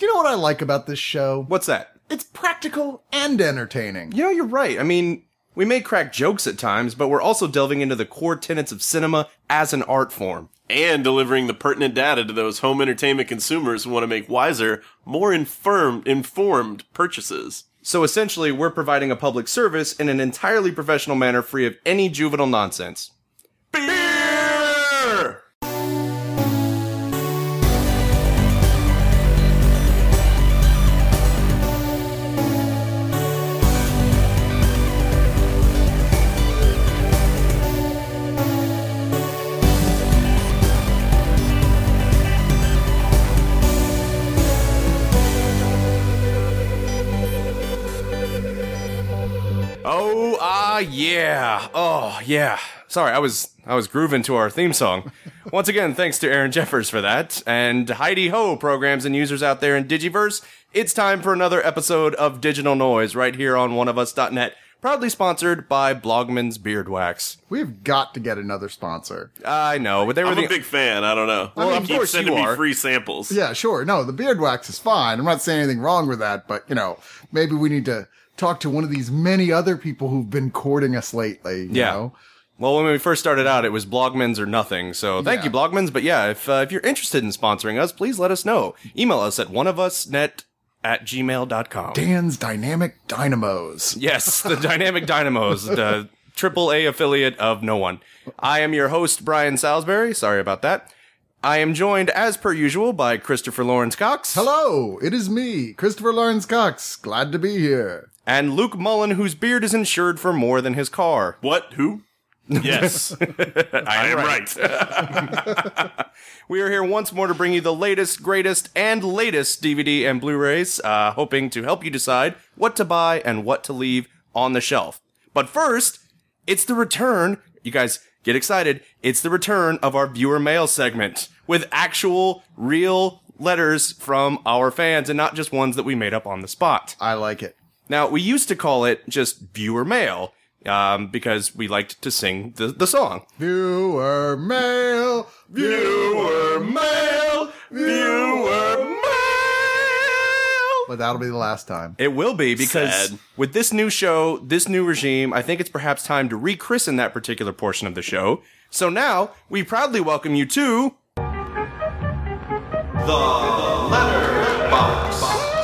Do you know what I like about this show? What's that? It's practical and entertaining. You know, you're right. I mean, we may crack jokes at times, but we're also delving into the core tenets of cinema as an art form. And delivering the pertinent data to those home entertainment consumers who want to make wiser, more informed purchases. So essentially, we're providing a public service in an entirely professional manner free of any juvenile nonsense. Beer! Yeah. Oh, yeah. Sorry, I was grooving to our theme song. Once again, thanks to Aaron Jeffers for that. And Heidi Ho, programs and users out there in Digiverse. It's time for another episode of Digital Noise right here on oneofus.net. Proudly sponsored by Blogman's Beard Wax. We've got to get another sponsor. I know, but they were I'm a big fan. I don't know. Well, of keep course sending you me are. free samples. Yeah, sure. No, the beard wax is fine. I'm not saying anything wrong with that, but, maybe we need to talk to one of these many other people who've been courting us lately, you know? Well, when we first started out, it was Blogman's or nothing. So thank you, Blogman's. But yeah, if you're interested in sponsoring us, please let us know. Email us at oneofusnet@gmail.com. Dan's Dynamic Dynamos. Yes, the Dynamic Dynamos, the AAA affiliate of no one. I am your host, Brian Salisbury. Sorry about that. I am joined, as per usual, by Christopher Lawrence Cox. Hello, it is me, Christopher Lawrence Cox. Glad to be here. And Luke Mullen, whose beard is insured for more than his car. What? Who? Yes. I am right. We are here once more to bring you the latest, greatest, and latest DVD and Blu-rays, hoping to help you decide what to buy and what to leave on the shelf. But first, it's the return. You guys get excited. It's the return of our viewer mail segment with actual, real letters from our fans and not just ones that we made up on the spot. I like it. Now, we used to call it just viewer mail, because we liked to sing the song. Viewer mail, Viewer mail, viewer mail. But that'll be the last time. It will be, because Sad. with this new show, this new regime, I think it's perhaps time to rechristen that particular portion of the show. So now, we proudly welcome you to... The Letter Box.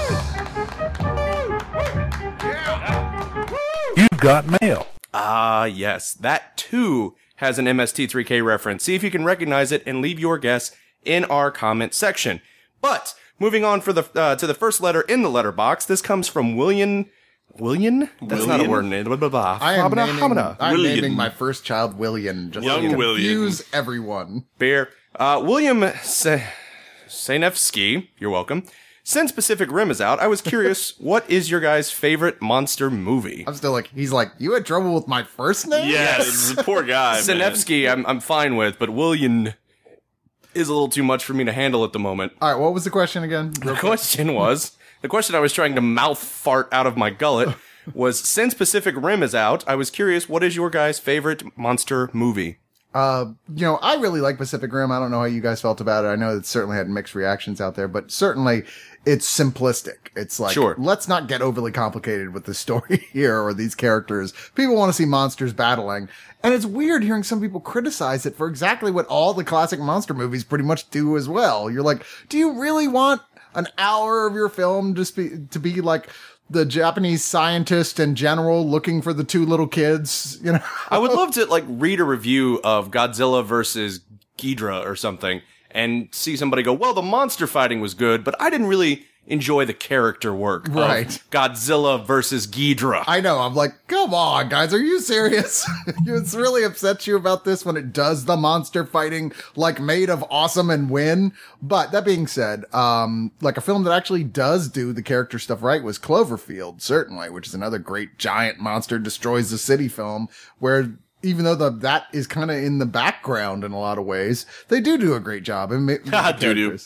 You've got mail. Ah, yes. That, too, has an MST3K reference. See if you can recognize it and leave your guess in our comment section. But, moving on to the first letter in the letterbox, this comes from William? That's not a word. Blah, blah, blah. I am William. naming my first child William, just Young to William. confuse everyone. Bear. William Sanefsky, you're welcome. Since Pacific Rim is out, I was curious, what is your guys' favorite monster movie? I'm still he's like, you had trouble with my first name? Yes. Poor guy, man. Sanefsky, I'm fine with, but William is a little too much for me to handle at the moment. All right, what was the question again? The question I was trying to mouth fart out of my gullet was, since Pacific Rim is out, I was curious, what is your guys' favorite monster movie? I really like Pacific Rim. I don't know how you guys felt about it. I know it certainly had mixed reactions out there, but certainly it's simplistic. It's like, Sure. Let's not get overly complicated with the story here or these characters. People want to see monsters battling. And it's weird hearing some people criticize it for exactly what all the classic monster movies pretty much do as well. You're like, do you really want an hour of your film to be like the Japanese scientist and general looking for the two little kids, I would love to read a review of Godzilla versus Ghidorah or something and see somebody go, well, the monster fighting was good, but I didn't really enjoy the character work Right. of Godzilla versus Ghidorah. I know. I'm like, come on, guys. Are you serious? It's really upsets you about this when it does the monster fighting made of awesome and win. But that being said, a film that actually does do the character stuff right was Cloverfield, certainly, which is another great giant monster destroys the city film where even though that is kind of in the background in a lot of ways, they do a great job. And Doo-doo.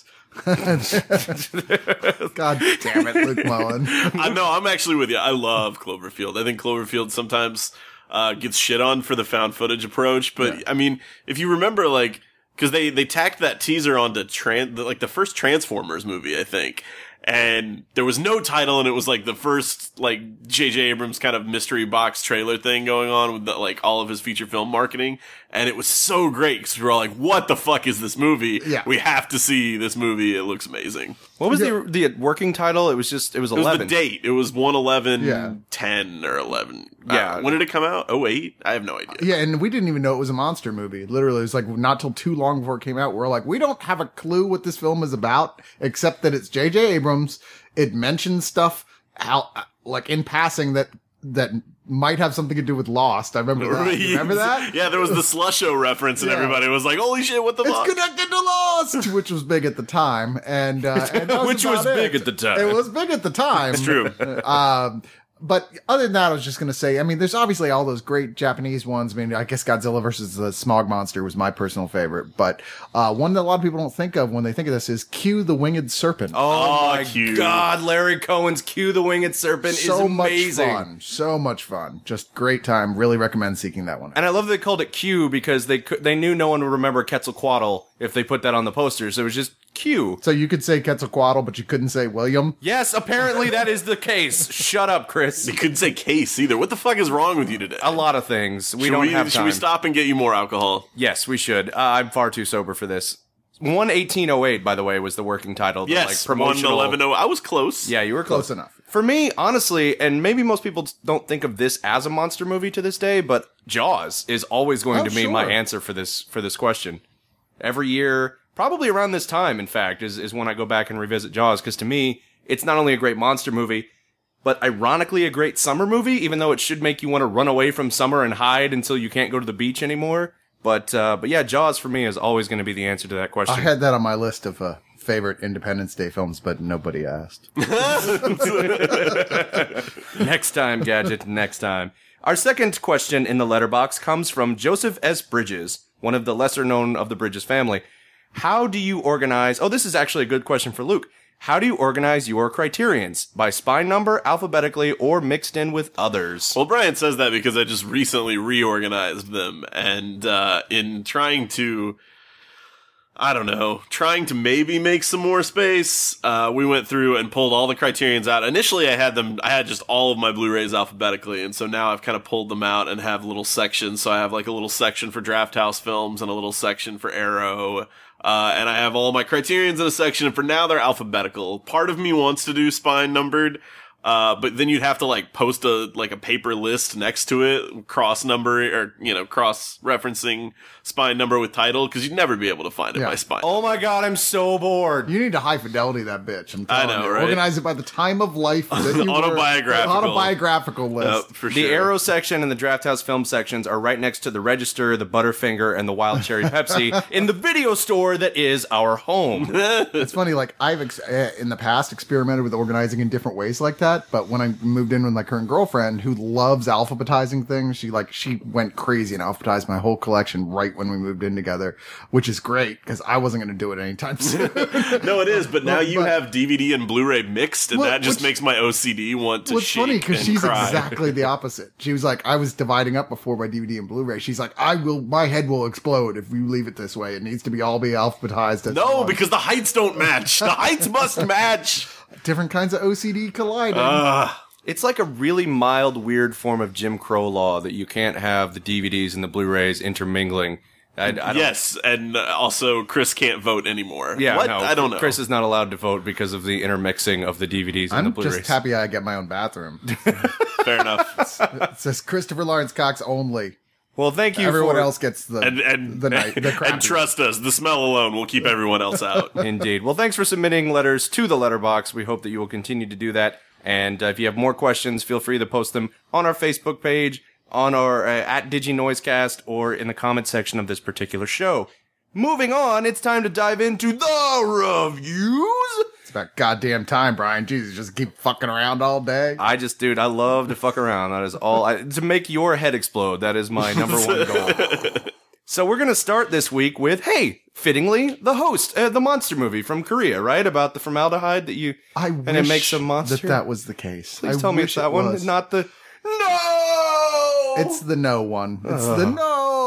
God damn it, Luke Mullen. I know, I'm actually with you. I love Cloverfield. I think Cloverfield sometimes gets shit on for the found footage approach, but I mean, if you remember, because they tacked that teaser onto the first Transformers movie, I think. and there was no title, and it was like the first like J.J. Abrams kind of mystery box trailer thing going on with like all of his feature film marketing, and it was so great because we were all like, "What the fuck is this movie? Yeah. We have to see this movie. It looks amazing." What was the working title? It was 11. It was the date. It was 1/11, Yeah. 10 or 11. Yeah. When did it come out? 08? I have no idea. Yeah, and we didn't even know it was a monster movie. Literally, it was like not till too long before it came out. We're like, we don't have a clue what this film is about, except that it's J.J. Abrams. It mentions stuff like in passing that might have something to do with Lost. I remember that. You remember that? Yeah, there was the Slusho reference, and Yeah. everybody was like, "Holy shit, what the fuck?" It's connected to Lost, which was big at the time, and that Which was about big it. at the time. It was big at the time. It's true. But other than that, I was just going to say, I mean, there's obviously all those great Japanese ones. I mean, I guess Godzilla versus the Smog Monster was my personal favorite. But one that a lot of people don't think of when they think of this is Q the Winged Serpent. Oh my Q. God, Larry Cohen's Q the Winged Serpent is so amazing. much fun. So much fun. Just great time. Really recommend seeking that one out. And I love they called it Q because they knew no one would remember Quetzalcoatl if they put that on the poster. So it was just Q. So you could say Quetzalcoatl, but you couldn't say William. Yes, apparently that is the case. Shut up, Chris. You couldn't say case either. What the fuck is wrong with you today? A lot of things. We Should don't have time. Should we stop and get you more alcohol? Yes, we should. I'm far too sober for this. 1808, by the way, was the working title. The, Yes, like, promotional. 1/11. I was close. Yeah, you were close. Close enough. For me, honestly, and maybe most people don't think of this as a monster movie to this day, but Jaws is always going Oh, to be my sure. answer for this question. Every year, probably around this time, in fact, is when I go back and revisit Jaws, because to me, it's not only a great monster movie, but ironically a great summer movie, even though it should make you want to run away from summer and hide until you can't go to the beach anymore. But yeah, Jaws for me is always going to be the answer to that question. I had that on my list of favorite Independence Day films, but nobody asked. Next time, Gadget, next time. Our second question in the letterbox comes from Joseph S. Bridges, one of the lesser known of the Bridges family. How do you organize... Oh, this is actually a good question for Luke. How do you organize your criterions? By spine number, alphabetically, or mixed in with others? Well, Brian says that because I just recently reorganized them, and in trying to, trying to maybe make some more space, we went through and pulled all the criterions out. Initially, I had just all of my Blu-rays alphabetically, and so now I've kind of pulled them out and have little sections. So I have like a little section for Draft House Films and a little section for Arrow. And I have all my criterions in a section, and for now they're alphabetical. Part of me wants to do spine numbered, but then you'd have to like post a paper list next to it, cross referencing spine number with title, because you'd never be able to find it Yeah. by spine. Oh my god, I'm so bored. You need to high fidelity that bitch. I'm telling know, you. right? Organize it by the time of life. That you were- Autobiographical. Autobiographical list. For The sure. Arrow section and the Draft House film sections are right next to the Register, the Butterfinger, and the Wild Cherry Pepsi in the video store that is our home. It's funny, like I've in the past experimented with organizing in different ways like that, but when I moved in with my current girlfriend who loves alphabetizing things, she went crazy and alphabetized my whole collection right when we moved in together, which is great because I wasn't going to do it anytime soon. No, it is, but now you but- have DVD and Blu-ray mixed, and Well, that just which- makes my OCD want to What's shake funny because and she's cry. exactly the opposite. She was like, I was dividing up before by DVD and Blu-ray. She's like, my head will explode if you leave it this way. It needs to be alphabetized. at No, once." because the heights don't match. The heights must match. different kinds of OCD colliding. It's like a really mild, weird form of Jim Crow law that you can't have the DVDs and the Blu-rays intermingling. I don't, Yes, and also Chris can't vote anymore. Yeah, What? no, I don't know. Chris is not allowed to vote because of the intermixing of the DVDs and the I'm Blu-rays. just happy I get my own bathroom. Fair enough. It says Christopher Lawrence Cox only. Well, thank you Everyone for... else gets the And the night. The crappy. and trust us, the smell alone will keep everyone else out. Indeed. Well, thanks for submitting letters to the letterbox. We hope that you will continue to do that. And if you have more questions, feel free to post them on our Facebook page, on our at DigiNoisecast, or in the comment section of this particular show. Moving on, it's time to dive into the reviews. It's about goddamn time, Brian. Jesus, just keep fucking around all day. Dude, I love to fuck around. That is all. To make your head explode, that is my number one goal. So we're going to start this week with, hey, fittingly, the host, the monster movie from Korea, right? About the formaldehyde that you... I and wish it makes a monster. that was the case. Please I tell me wish it's that it one, was. not the... No! It's the no one. It's the no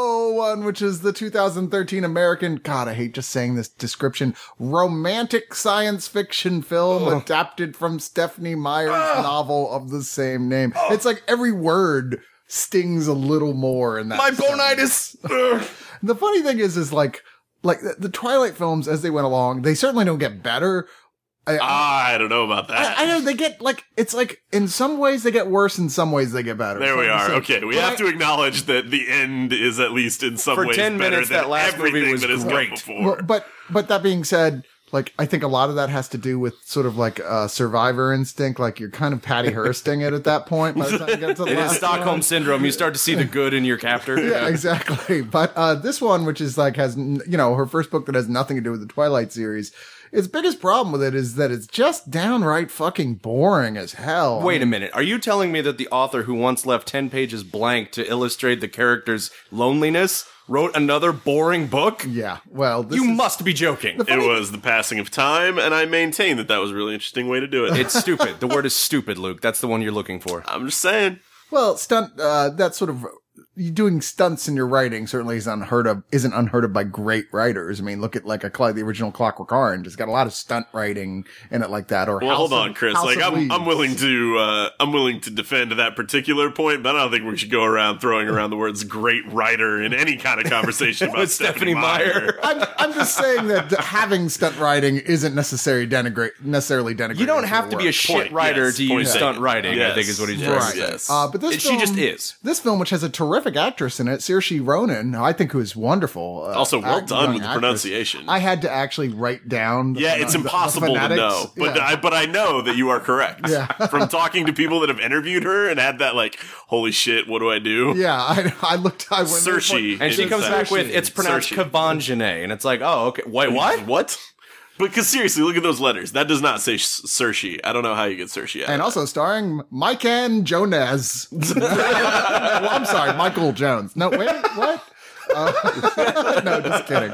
one, which is the 2013 American, God, I hate just saying this description, romantic science fiction film adapted from Stephenie Meyer's novel of the same name. It's like every word stings a little more in that. My sentence. bonitis! The funny thing is like the Twilight films as they went along, they certainly don't get better. I don't know about that. I know they get it's like in some ways they get worse, in some ways they get better. There we are. Okay, we have to acknowledge that the end is at least in some For ways 10 better minutes, than that last movie everything was that has great. come before. Well, but that being said, like I think a lot of that has to do with sort of like survivor instinct. Like you're kind of Patty Hearsting it at that point. By the time you get to the It is last Stockholm one. Syndrome. You start to see the good in your captor. Yeah, exactly. But this one, which is like has her first book that has nothing to do with the Twilight series. Its biggest problem with it is that it's just downright fucking boring as hell. Wait a minute. Are you telling me that the author who once left 10 pages blank to illustrate the character's loneliness wrote another boring book? Yeah. Well, this You is, must be joking. It was the passing of time, and I maintain that was a really interesting way to do it. It's stupid. The word is stupid, Luke. That's the one you're looking for. I'm just saying. well, stunt. That sort of you doing stunts in your writing certainly isn't unheard of by great writers. I mean, look at the original Clockwork Orange. It's got a lot of stunt writing in it like that. Or Well, hold on, Chris. House Like, of Leaves. I'm willing to defend that particular point, but I don't think we should go around throwing around the words "great writer" in any kind of conversation about With Stephenie Meyer. I'm just saying that having stunt writing isn't necessarily denigrating. You don't have to be a shit Point, writer yes, to point use taken. stunt writing, I think is what he's trying Yes, to say. yes. But this She film, just is. This film, which has a terrific actress in it, Saoirse Ronan, I think who is wonderful. Also, well done young with the actress. pronunciation. I had to actually write down. It's the impossible to phonetics. know, but Yeah. but I know that you are correct. Yeah. From talking to people that have interviewed her and had that like, holy shit, what do I do? Yeah, I looked. I went. Saoirse. And she in comes back fact. with, it's pronounced Saoirse. Kavanjane. And it's like, oh, okay. Wait, what? What? Because seriously, look at those letters. That does not say Saoirse. I don't know how you get Saoirse out And of also starring Mike and Jones. Well, I'm sorry, Michael Jones. No, wait, what? No, just kidding.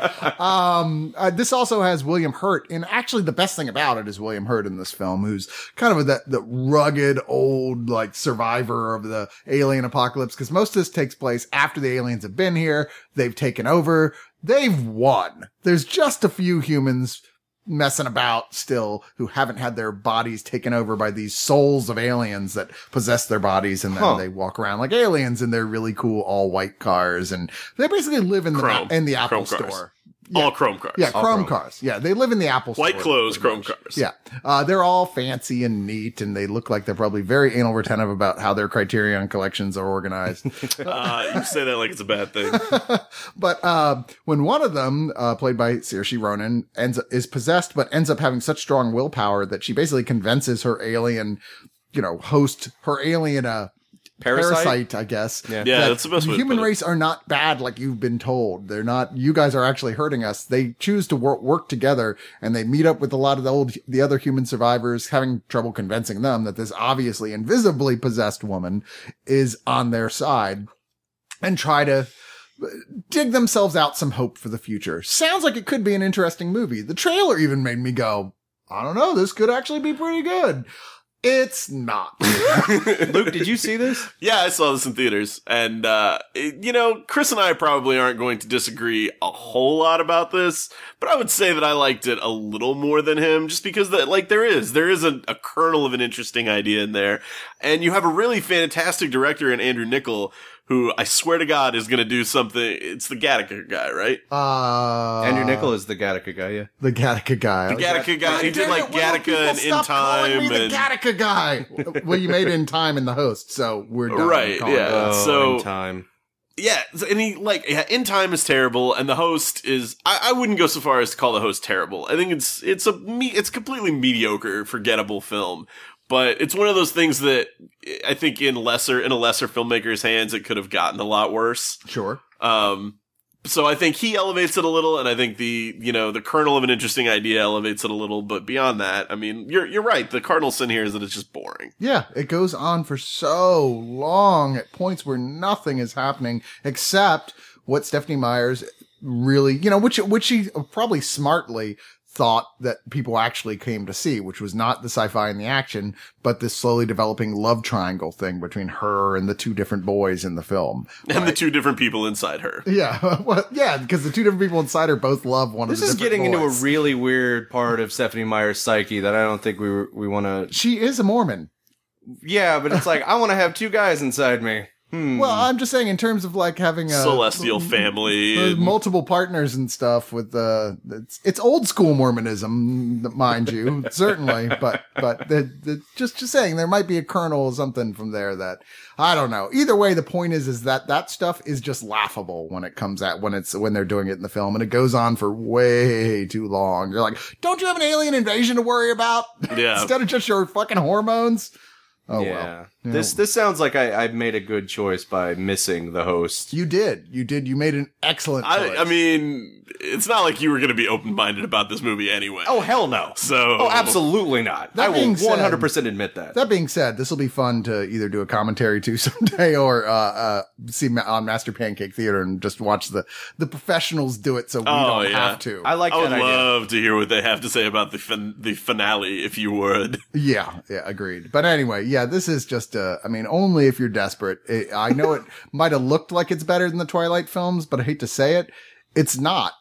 This also has William Hurt, and actually the best thing about it is William Hurt in this film, who's kind of the rugged old like survivor of the alien apocalypse, because most of this takes place after the aliens have been here, they've taken over, they've won. There's just a few humans messing about still who haven't had their bodies taken over by these souls of aliens that possess their bodies, and then they walk around like aliens in their really cool all white cars, and they basically live in Chrome. the Apple Chrome cars. store. All chrome cars. Yeah, chrome chrome. cars. Yeah, they live in the Apple store. White clothes, pretty chrome much. cars. Yeah. They're all fancy and neat, and they look like they're probably very anal retentive about how their Criterion collections are organized. You say that like it's a bad thing. But when one of them, played by Saoirse Ronan, is possessed, but ends up having such strong willpower that she basically convinces her alien, host, her alien parasite, I guess. Yeah. Yeah, that that's the best way to human put it. race are not bad like you've been told. They're not. You guys are actually hurting us. They choose to work together, and they meet up with a lot of the other human survivors, having trouble convincing them that this obviously invisibly possessed woman is on their side, and try to dig themselves out some hope for the future. Sounds like it could be an interesting movie. The trailer even made me go, I don't know, this could actually be pretty good. It's not. Luke, did you see this? Yeah, I saw this in theaters, and Chris and I probably aren't going to disagree a whole lot about this, but I would say that I liked it a little more than him, just because there is a kernel of an interesting idea in there, and you have a really fantastic director in Andrew Niccol, who I swear to God is going to do something. It's the Gattaca guy, right? Andrew Niccol is the Gattaca guy, yeah. The Gattaca guy. The Gattaca guy. He did like Gattaca and In Stop calling Time me the and Gattaca guy. Well, you made In Time in the host, so we're done. Right, calling yeah. it. So- in time. yeah, and In Time is terrible, and the host is. I wouldn't go so far as to call the host terrible. I think it's completely mediocre, forgettable film. But it's one of those things that I think in a lesser filmmaker's hands, it could have gotten a lot worse. Sure. So I think he elevates it a little, and I think the kernel of an interesting idea elevates it a little. But beyond that, I mean, you're right. The cardinal sin here is that it's just boring. Yeah, it goes on for so long at points where nothing is happening except what Stephenie Meyer's really, which she probably smartly thought that people actually came to see, which was not the sci-fi and the action, but this slowly developing love triangle thing between her and the two different boys in the film. And the two different people inside her. Yeah. Well, yeah, because the two different people inside her both love one of the This is different getting into a boys. really weird part of Stephanie Meyer's psyche that I don't think we want to... She is a Mormon. Yeah, but it's like, I want to have two guys inside me. Well, I'm just saying in terms of like having a Celestial family. multiple partners and stuff with it's old school Mormonism, mind you, certainly, but just saying there might be a kernel of something from there that I don't know. Either way, the point is that stuff is just laughable when it comes out when they're doing it in the film, and it goes on for way too long. You're like, don't you have an alien invasion to worry about? Yeah. Instead of just your fucking hormones. Oh, Yeah. well. You This sounds like I made a good choice by missing the host. You did. You made an excellent choice. I mean, it's not like you were going to be open-minded about this movie anyway. Oh, hell no. So, absolutely not. That I will being said- 100% admit that. That being said, this will be fun to either do a commentary to someday or see on Master Pancake Theater and just watch the professionals do it so we don't have to. I like I would that idea. love to hear what they have to say about the finale, if you would. Yeah, agreed. But anyway, yeah, this is just I mean, only if you're desperate. I know it might have looked like it's better than the Twilight films, but I hate to say it, it's not.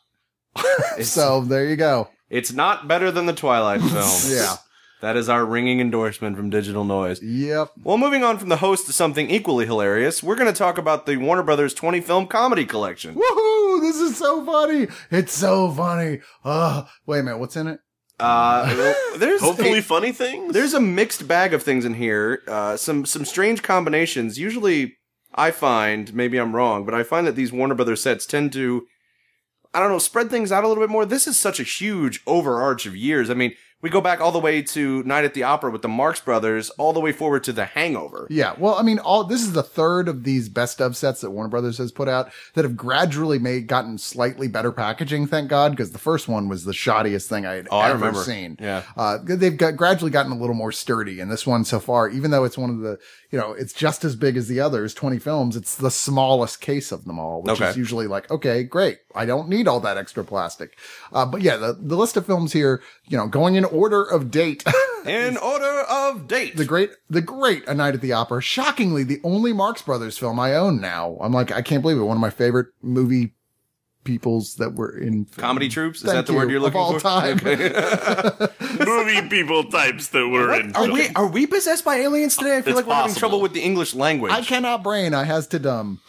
So there you go. It's not better than the Twilight films. Yeah. That is our ringing endorsement from Digital Noise. Yep. Well, moving on from the host to something equally hilarious, we're going to talk about the Warner Brothers 20 film comedy collection. Woohoo! This is so funny. It's so funny. Wait a minute. What's in it? There's Hopefully funny things? There's a mixed bag of things in here. Some strange combinations. Usually, I find, maybe I'm wrong, but I find that these Warner Brothers sets tend to, I don't know, spread things out a little bit more. This is such a huge overarch of years. I mean, we go back all the way to Night at the Opera with the Marx Brothers, all the way forward to The Hangover. Yeah, well, I mean, this is the third of these best of sets that Warner Brothers has put out that have gradually gotten slightly better packaging, thank God, because the first one was the shoddiest thing I had ever seen. Yeah. They've gradually gotten a little more sturdy, and this one so far, even though it's one of the, it's just as big as the others, 20 films, it's the smallest case of them all, which is usually like, okay, great. I don't need all that extra plastic. But yeah, the list of films here, going in order of date. In order of date. The great A Night at the Opera. Shockingly, the only Marx Brothers film I own now. I'm like, I can't believe it. One of my favorite movie peoples that were in Comedy troops? Is Thank that the word you, you're looking of all for? time. Movie people types that were in. Are we possessed by aliens today? I feel It's like we're having possible. trouble with the English language. I cannot brain. I has to dumb.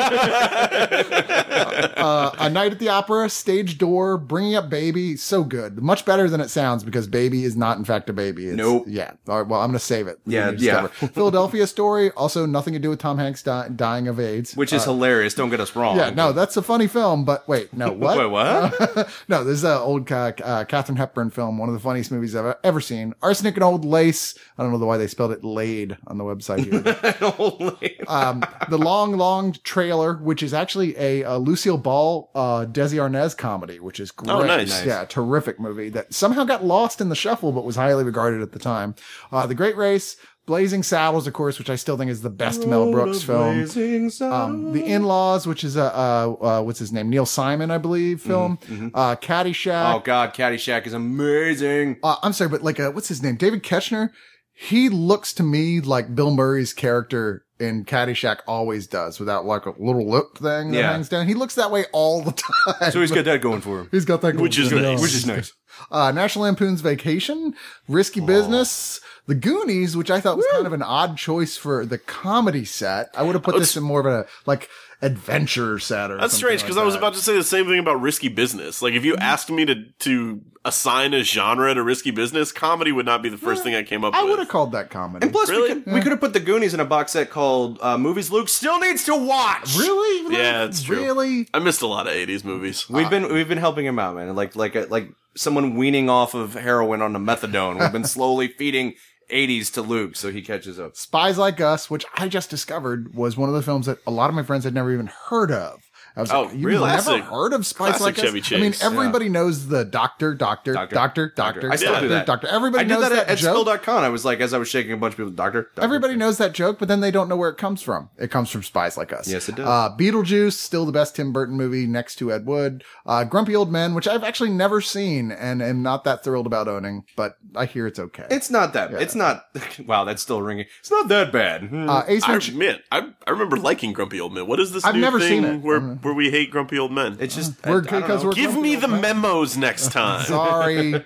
A Night at the Opera, Stage Door, Bringing Up Baby. So good. Much better than it sounds because Baby is not in fact a baby. Nope. Yeah. All right, well, I'm going to save it. Yeah, You discover. yeah. Philadelphia Story. Also nothing to do with Tom Hanks dying of AIDS. Which is hilarious. Don't get us wrong. Yeah, no, that's a funny film, but wait, no, what? Wait, what? No, this is an old Katharine Hepburn film, one of the funniest movies I've ever seen. Arsenic and Old Lace. I don't know why they spelled it laid on the website here. The Long Trailer, which is actually a Lucille Ball, Desi Arnaz comedy, which is great. Oh, nice. Yeah, terrific movie that somehow got lost in the shuffle, but was highly regarded at the time. The Great Race, Blazing Saddles, of course, which I still think is the best Mel Brooks film. The In-Laws, which is what's his name? Neil Simon, I believe, film. Caddyshack. Oh God, Caddyshack is amazing. I'm sorry, but what's his name? David Koechner. He looks to me like Bill Murray's character in Caddyshack always does, without like a little lip thing that hangs down. He looks that way all the time. So he's got that going for him. He's got that going Which is for him. nice. Which is nice. National Lampoon's Vacation, Risky Business, The Goonies, which I thought was kind of an odd choice for the comedy set. I would have put this in more of a adventure set or That's something strange because like I was that. about to say the same thing about Risky Business. Like, if you asked me to assign a genre to Risky Business, comedy would not be the first thing I came up I with. would have called that comedy. And plus, Really? we could have put the Goonies in a box set called Movies Luke Still Needs to Watch. Really? Yeah, it's true. Really? I missed a lot of 80s movies. We've been helping him out, man. Like someone weaning off of heroin on the methadone. We've been slowly feeding 80s to Luke so he catches up. Spies Like Us, which I just discovered was one of the films that a lot of my friends had never even heard of. I was Oh, like, you've really? never Classic- heard of Spies classic Like Us? Chevy I mean, Chase. everybody knows the doctor. I still do that. Doctor. Everybody I did knows that at joke. Spill.com. I was like, as I was shaking a bunch of people, doctor. Everybody knows that joke, but then they don't know where it comes from. It comes from Spies Like Us. Yes, it does. Beetlejuice, still the best Tim Burton movie next to Ed Wood. Grumpy Old Men, which I've actually never seen and am not that thrilled about owning, but I hear it's okay. It's not that. It's not. Wow, that's still ringing. It's not that bad. Ace I Ventura. admit, I remember liking Grumpy Old Men. What is this I've new never thing seen it. where we hate Grumpy Old Men? It's just Because we're Give grumpy me old the men. memos next time. Sorry.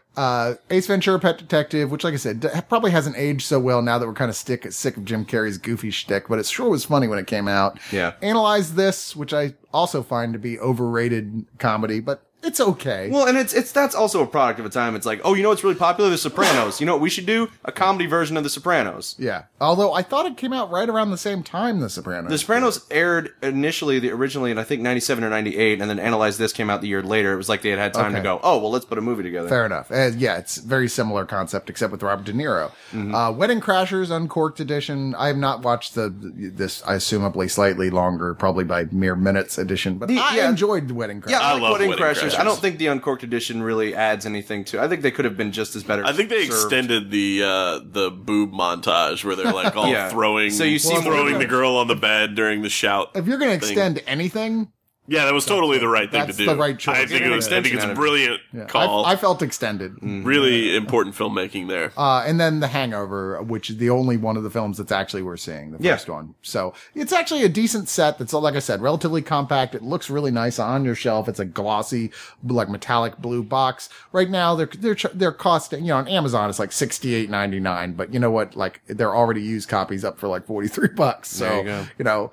Ace Ventura, Pet Detective, which, like I said, probably hasn't aged so well now that we're kind of sick of Jim Carrey's goofy shtick, but it sure was funny when it came out. Yeah. Analyze This, which I also find to be overrated comedy, but it's okay. Well, and that's also a product of a time. It's like, oh, you know what's really popular? The Sopranos. You know what we should do? A comedy version of The Sopranos. Yeah. Although I thought it came out right around the same time, The Sopranos. The Sopranos aired originally in I think 97 or 98, and then Analyze This came out the year later. It was like they had time to Okay. go, oh, well, let's put a movie together. Fair enough. Yeah, it's very similar concept, except with Robert De Niro. Wedding Crashers Uncorked Edition. I have not watched this, I assumably slightly longer, probably by mere minutes edition, but I yeah. enjoyed the Wedding Crashers. Yeah, I I like love Wedding Wedding Crashers. Crashers. I don't think the Uncorked Edition really adds anything to. I think they could have been just as better. I think they served. extended the boob montage where they're like all Yeah. throwing, So you see more throwing of the it. girl on the bed during the shout. If you're going to thing. extend anything, Yeah, that was totally the right thing to That's do. the right choice. I think, Get an I think extension it's out a of it. brilliant yeah, call. I felt extended. Really important filmmaking there. And then The Hangover, which is the only one of the films that's actually worth seeing, the Yeah. first one. So it's actually a decent set that's, like I said, relatively compact. It looks really nice on your shelf. It's a glossy, like metallic blue box. Right now, they're costing, on Amazon, it's like $68.99. But you know what? Like, they're already used copies up for like $43. So, There you go.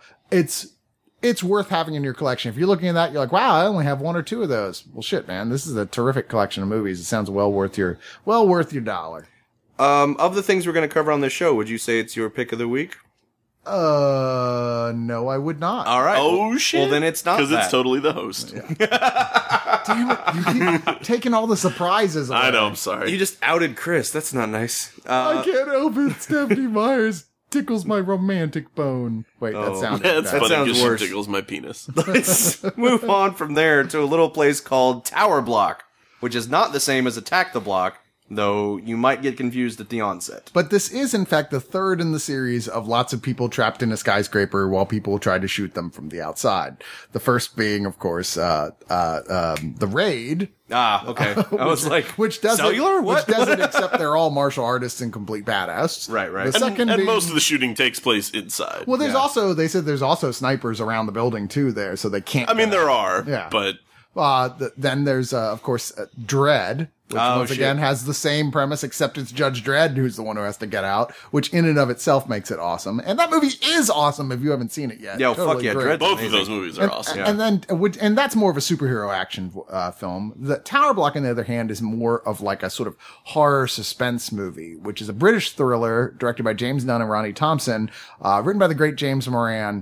It's worth having in your collection. If you're looking at that, you're like, wow, I only have one or two of those. Well, shit, man, this is a terrific collection of movies. It sounds well worth your dollar. Of the things we're going to cover on this show, would you say it's your pick of the week? No, I would not. All right. Oh, shit. Well, then it's not Because it's that. totally the host. Damn it, you keep taking all the surprises away. I know, I'm sorry. You just outed Chris. That's not nice. I can't help it. Stephanie Myers tickles my romantic bone. Wait, that sounded That's bad. funny sounds because she worse. tickles my penis. Let's move on from there to a little place called Tower Block, which is not the same as Attack the Block, though you might get confused at the onset. But this is, in fact, the third in the series of lots of people trapped in a skyscraper while people try to shoot them from the outside. The first being, of course, The Raid. Ah, okay. I was like, Which doesn't, cellular? What? Which doesn't, except they're all martial artists and complete badass. Right. The and second and being, most of the shooting takes place inside. well, they said there's also snipers around the building too there, so they can't. I mean, get there out. are, Yeah. but Then there's, of course, Dredd, which once shit. again has the same premise, except it's Judge Dredd who's the one who has to get out, which in and of itself makes it awesome. And that movie is awesome if you haven't seen it yet. Yo, fuck yeah, great. Dredd. both amazing. of those movies are awesome. And then, and that's more of a superhero action film. The Tower Block, on the other hand, is more of like a sort of horror suspense movie, which is a British thriller directed by James Nunn and Ronnie Thompson, written by the great James Moran.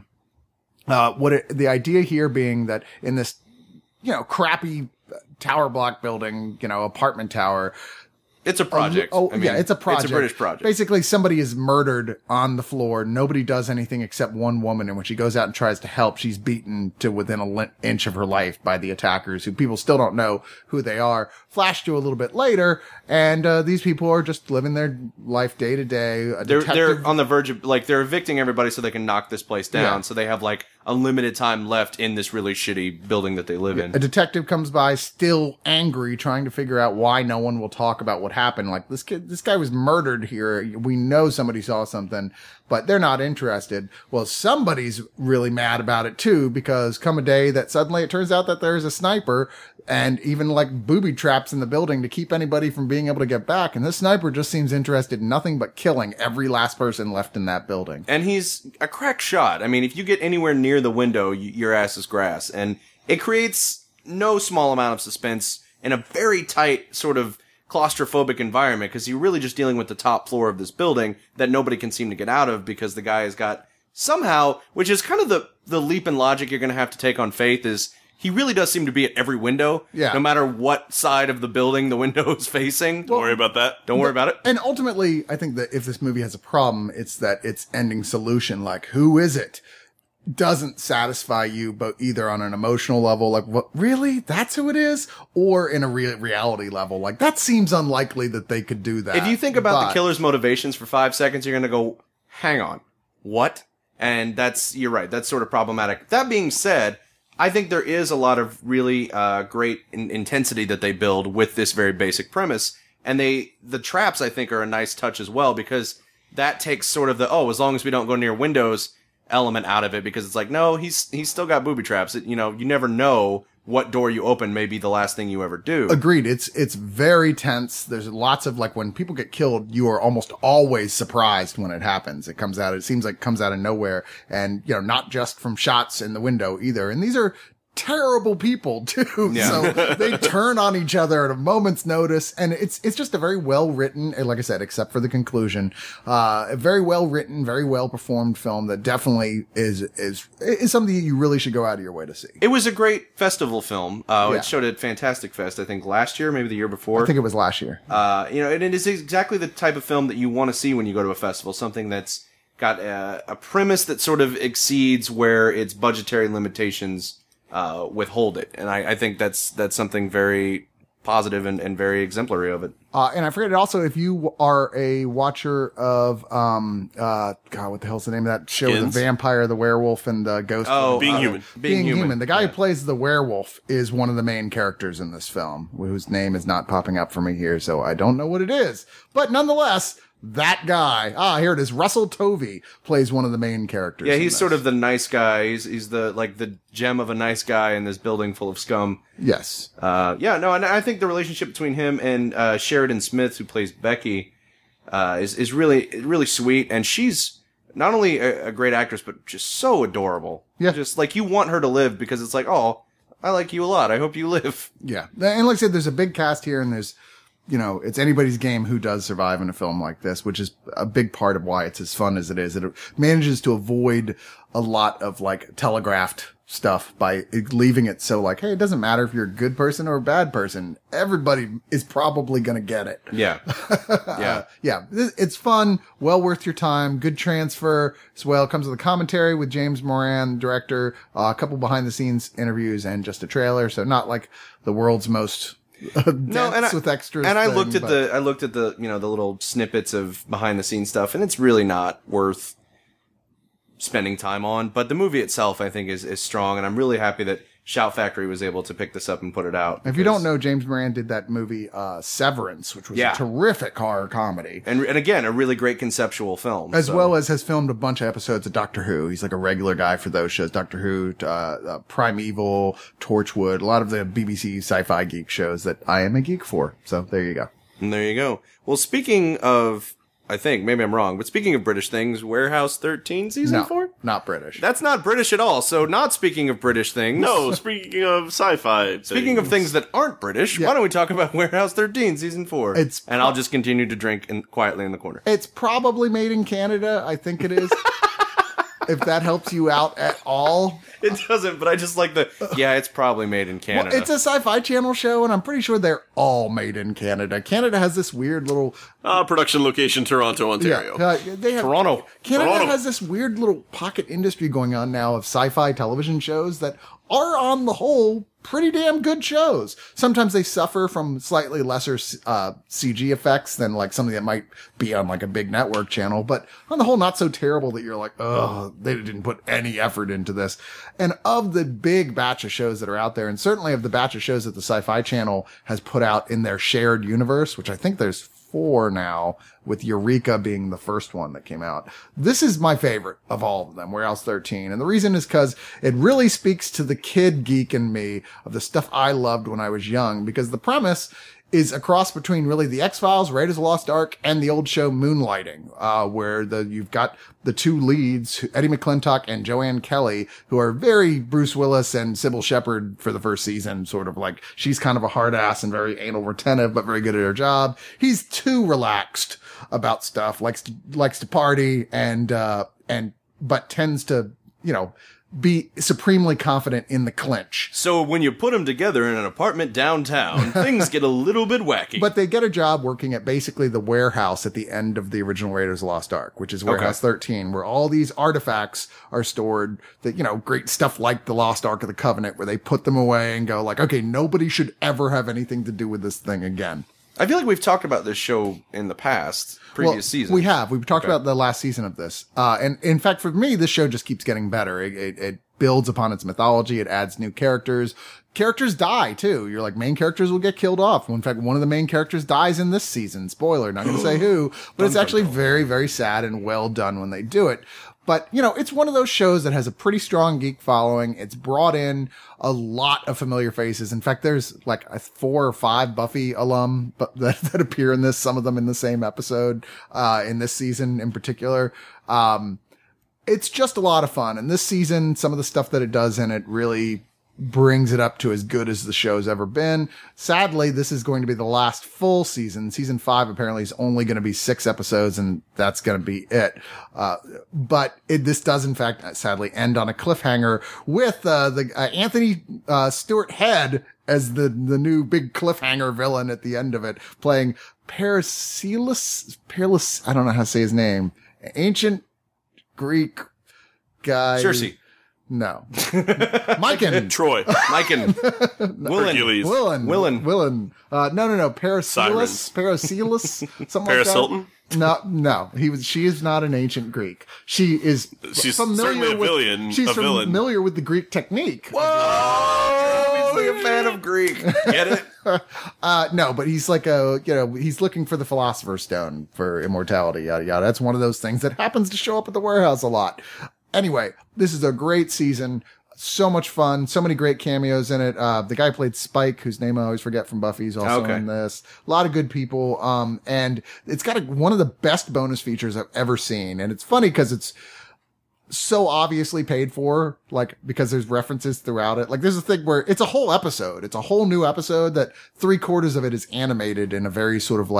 The idea here being that in this, crappy tower block building, apartment tower. It's a project. Oh, yeah, it's a project. It's a British project. Basically, somebody is murdered on the floor. Nobody does anything except one woman. And when she goes out and tries to help, she's beaten to within an inch of her life by the attackers, who people still don't know who they are. Flash to a little bit later, and these people are just living their life day to day. They're on the verge of, like, they're evicting everybody so they can knock this place down. Yeah. So they have, like, unlimited time left in this really shitty building that they live in. A detective comes by, still angry, trying to figure out why no one will talk about what happened. Like, this guy was murdered here. We know somebody saw something, but they're not interested. Well, somebody's really mad about it too, because come a day that suddenly it turns out that there's a sniper and even like booby traps in the building to keep anybody from being able to get back. And this sniper just seems interested in nothing but killing every last person left in that building. And he's a crack shot. I mean, if you get anywhere near the window, your ass is grass. And it creates no small amount of suspense in a very tight sort of claustrophobic environment, because you're really just dealing with the top floor of this building that nobody can seem to get out of, because the guy has got somehow, which is kind of the leap in logic you're going to have to take on faith, is he really does seem to be at every window, Yeah. no matter what side of the building the window is facing. Don't worry about that. Don't worry about it. And ultimately, I think that if this movie has a problem, it's that its ending solution, like, who is it? doesn't satisfy you, but either on an emotional level, like, what, really? That's who it is? Or in a reality level, like, that seems unlikely that they could do that. If you think about But- the killer's motivations for 5 seconds, you're going to go, hang on, what? And you're right, that's sort of problematic. That being said, I think there is a lot of really great intensity that they build with this very basic premise. And the traps, I think, are a nice touch as well, because that takes sort of as long as we don't go near windows element out of it, because it's like, no, he's still got booby traps. You never know what door you open may be the last thing you ever do. Agreed. It's very tense. There's lots of, like, when people get killed, you are almost always surprised when it happens. It seems like it comes out of nowhere, and, not just from shots in the window either. And these are terrible people too. Yeah. So they turn on each other at a moment's notice. And it's just a very well written, like I said, except for the conclusion, a very well written, very well performed film that definitely is something you really should go out of your way to see. It was a great festival film. It showed at Fantastic Fest, I think last year, maybe the year before. I think it was last year. And it is exactly the type of film that you want to see when you go to a festival. Something that's got a premise that sort of exceeds where its budgetary limitations withhold it. And I think that's something very positive and very exemplary of it. And I forget also, if you are a watcher of, God, what the hell's the name of that show? Skins? The vampire, the werewolf, and the ghost. Being Human. Being human. The guy who plays the werewolf is one of the main characters in this film, whose name is not popping up for me here, so I don't know what it is. But nonetheless, that guy, here it is. Russell Tovey plays one of the main characters. Yeah, in he's this. sort of the nice guy. He's the gem of a nice guy in this building full of scum. Yes. And I think the relationship between him and Sheridan Smith, who plays Becky, is really, really sweet. And she's not only a great actress, but just so adorable. Yeah. Just like you want her to live, because it's like, oh, I like you a lot. I hope you live. Yeah. And like I said, there's a big cast here, and there's, it's anybody's game who does survive in a film like this, which is a big part of why it's as fun as it is. It manages to avoid a lot of, like, telegraphed stuff by leaving it so, like, hey, it doesn't matter if you're a good person or a bad person. Everybody is probably going to get it. Yeah. Yeah. Yeah. It's fun. Well worth your time. Good transfer as well. It comes with a commentary with James Moran, director, a couple behind the scenes interviews, and just a trailer. So not like the world's most with extras. And I looked at the the little snippets of behind the scenes stuff, and it's really not worth spending time on. But the movie itself, I think, is strong, and I'm really happy that Shout Factory was able to pick this up and put it out. If you don't know, James Moran did that movie Severance, which was a terrific horror comedy. And again, a really great conceptual film. As well as has filmed a bunch of episodes of Doctor Who. He's like a regular guy for those shows. Doctor Who, Primeval, Torchwood, a lot of the BBC sci-fi geek shows that I am a geek for. So there you go. And there you go. Well, speaking of, I think, maybe I'm wrong, but speaking of British things, Warehouse 13 season 4? Not British. That's not British at all. So not speaking of British things. No, speaking of sci-fi. Speaking of things that aren't British, why don't we talk about Warehouse 13 season 4? And I'll just continue to drink quietly in the corner. It's probably made in Canada. I think it is. If that helps you out at all. It doesn't, but I just like it's probably made in Canada. Well, it's a Sci-Fi Channel show, and I'm pretty sure they're all made in Canada. Canada has this weird little... production location, Toronto, Ontario. They have, Toronto. Canada has this weird little pocket industry going on now of sci-fi television shows that are, on the whole, pretty damn good shows. Sometimes they suffer from slightly lesser CG effects than like something that might be on like a big network channel, but on the whole, not so terrible that you're like, oh, they didn't put any effort into this. And of the big batch of shows that are out there, and certainly of the batch of shows that the Sci-Fi Channel has put out in their shared universe, which I think there's 4 now, with Eureka being the first one that came out. This is my favorite of all of them, Warehouse 13. And the reason is because it really speaks to the kid geek in me of the stuff I loved when I was young, because the premise is a cross between really the X-Files, Raiders of the Lost Ark, and the old show Moonlighting, where you've got the 2 leads, Eddie McClintock and Joanne Kelly, who are very Bruce Willis and Sybil Shepherd for the first season, sort of like, she's kind of a hard ass and very anal retentive, but very good at her job. He's too relaxed about stuff, likes to party but tends to, be supremely confident in the clinch. So when you put them together in an apartment downtown, things get a little bit wacky. But they get a job working at basically the warehouse at the end of the original Raiders of the Lost Ark, which is Warehouse 13, where all these artifacts are stored that, great stuff like the Lost Ark of the Covenant, where they put them away and go like, okay, nobody should ever have anything to do with this thing again. I feel like we've talked about this show in the past, previous seasons. We have. We've talked about the last season of this. And in fact, for me, this show just keeps getting better. It builds upon its mythology. It adds new characters. Characters die, too. You're like, main characters will get killed off. In fact, one of the main characters dies in this season. Spoiler, not going to say who, but it's actually very, very sad and well done when they do it. But, it's one of those shows that has a pretty strong geek following. It's brought in a lot of familiar faces. In fact, there's like 4 or 5 Buffy alum that appear in this, some of them in the same episode, in this season in particular. It's just a lot of fun. And this season, some of the stuff that it does in it really brings it up to as good as the show's ever been. Sadly, this is going to be the last full season. Season 5 apparently is only going to be 6 episodes, and that's going to be it. But this does, in fact, sadly end on a cliffhanger with the Anthony Stewart Head as the new big cliffhanger villain at the end of it, playing Paracelsus. I don't know how to say his name. Ancient Greek guy. Circe. No. Mycon. Troy. Mycon. Hercules. Willen. No. Paracelsus. Something like Parasilton? that. No. She is not an ancient Greek. She's certainly a villain. She's familiar with the Greek technique. Whoa! Obviously a fan of Greek. Get it? No, but he's like he's looking for the Philosopher's Stone for immortality. Yada yada. That's one of those things that happens to show up at the warehouse a lot. Anyway, this is a great season. So much fun. So many great cameos in it. The guy who played Spike, whose name I always forget from Buffy, is also in this. A lot of good people. And it's got one of the best bonus features I've ever seen. And it's funny because it's so obviously paid for, because there's references throughout it. There's a thing where it's a whole episode. It's a whole new episode that 3/4 of it is animated in a very sort of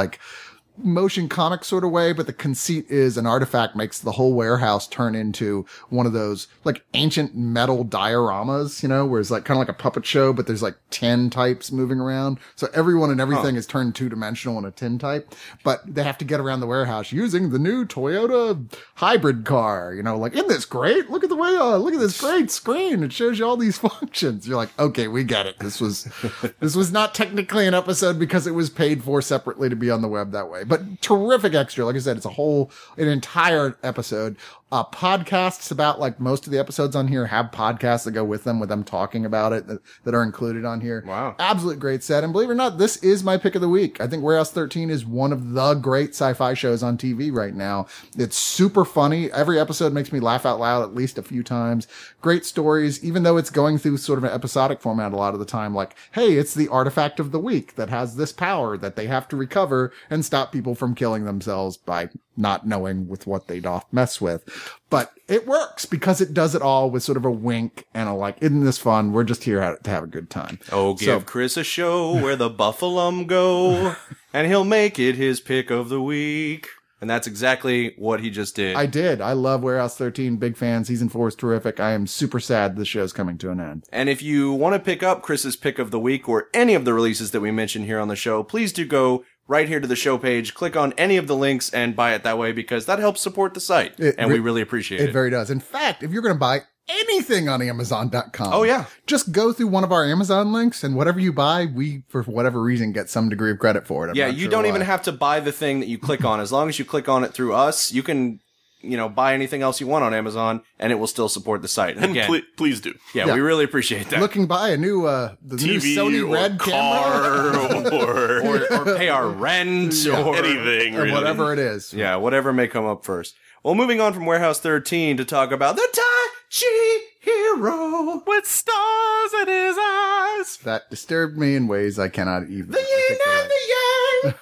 motion comic sort of way, but the conceit is an artifact makes the whole warehouse turn into one of those ancient metal dioramas, where it's kind of like a puppet show, but there's 10 types moving around. So everyone and everything is turned 2-dimensional in a tin type, but they have to get around the warehouse using the new Toyota hybrid car, isn't this great? Look at the way, look at this great screen. It shows you all these functions. You're like, okay, we get it. This was not technically an episode because it was paid for separately to be on the web that way. But terrific extra. Like I said, it's an entire episode. Podcasts about most of the episodes on here have podcasts that go with them talking about it that are included on here. Wow. Absolute great set. And believe it or not, this is my pick of the week. I think Warehouse 13 is one of the great sci-fi shows on TV right now. It's super funny. Every episode makes me laugh out loud at least a few times. Great stories, even though it's going through sort of an episodic format a lot of the time. Hey, it's the artifact of the week that has this power that they have to recover and stop people from killing themselves by not knowing with what they doth mess with. But it works because it does it all with sort of a wink and isn't this fun? We're just here to have a good time. Oh, give Chris a show where the Buffalum go, and he'll make it his pick of the week. And that's exactly what he just did. I did. I love Warehouse 13. Big fan. Season 4 is terrific. I am super sad the show's coming to an end. And if you want to pick up Chris's pick of the week or any of the releases that we mention here on the show, please do go right here to the show page, click on any of the links and buy it that way because that helps support the site. We really appreciate it. It very does. In fact, if you're going to buy anything on Amazon.com. Oh, yeah. Just go through one of our Amazon links and whatever you buy, we, for whatever reason, get some degree of credit for it. You don't even have to buy the thing that you click on. As long as you click on it through us, you can buy anything else you want on Amazon, and it will still support the site. And again, please do. Yeah, we really appreciate that. Looking by a new, the TV new Sony Red camera, or pay our rent, or anything, or whatever it is. Yeah, whatever may come up first. Well, moving on from Warehouse 13 to talk about the Tai Chi with stars in his eyes. That disturbed me in ways I cannot even. The yin and the yang.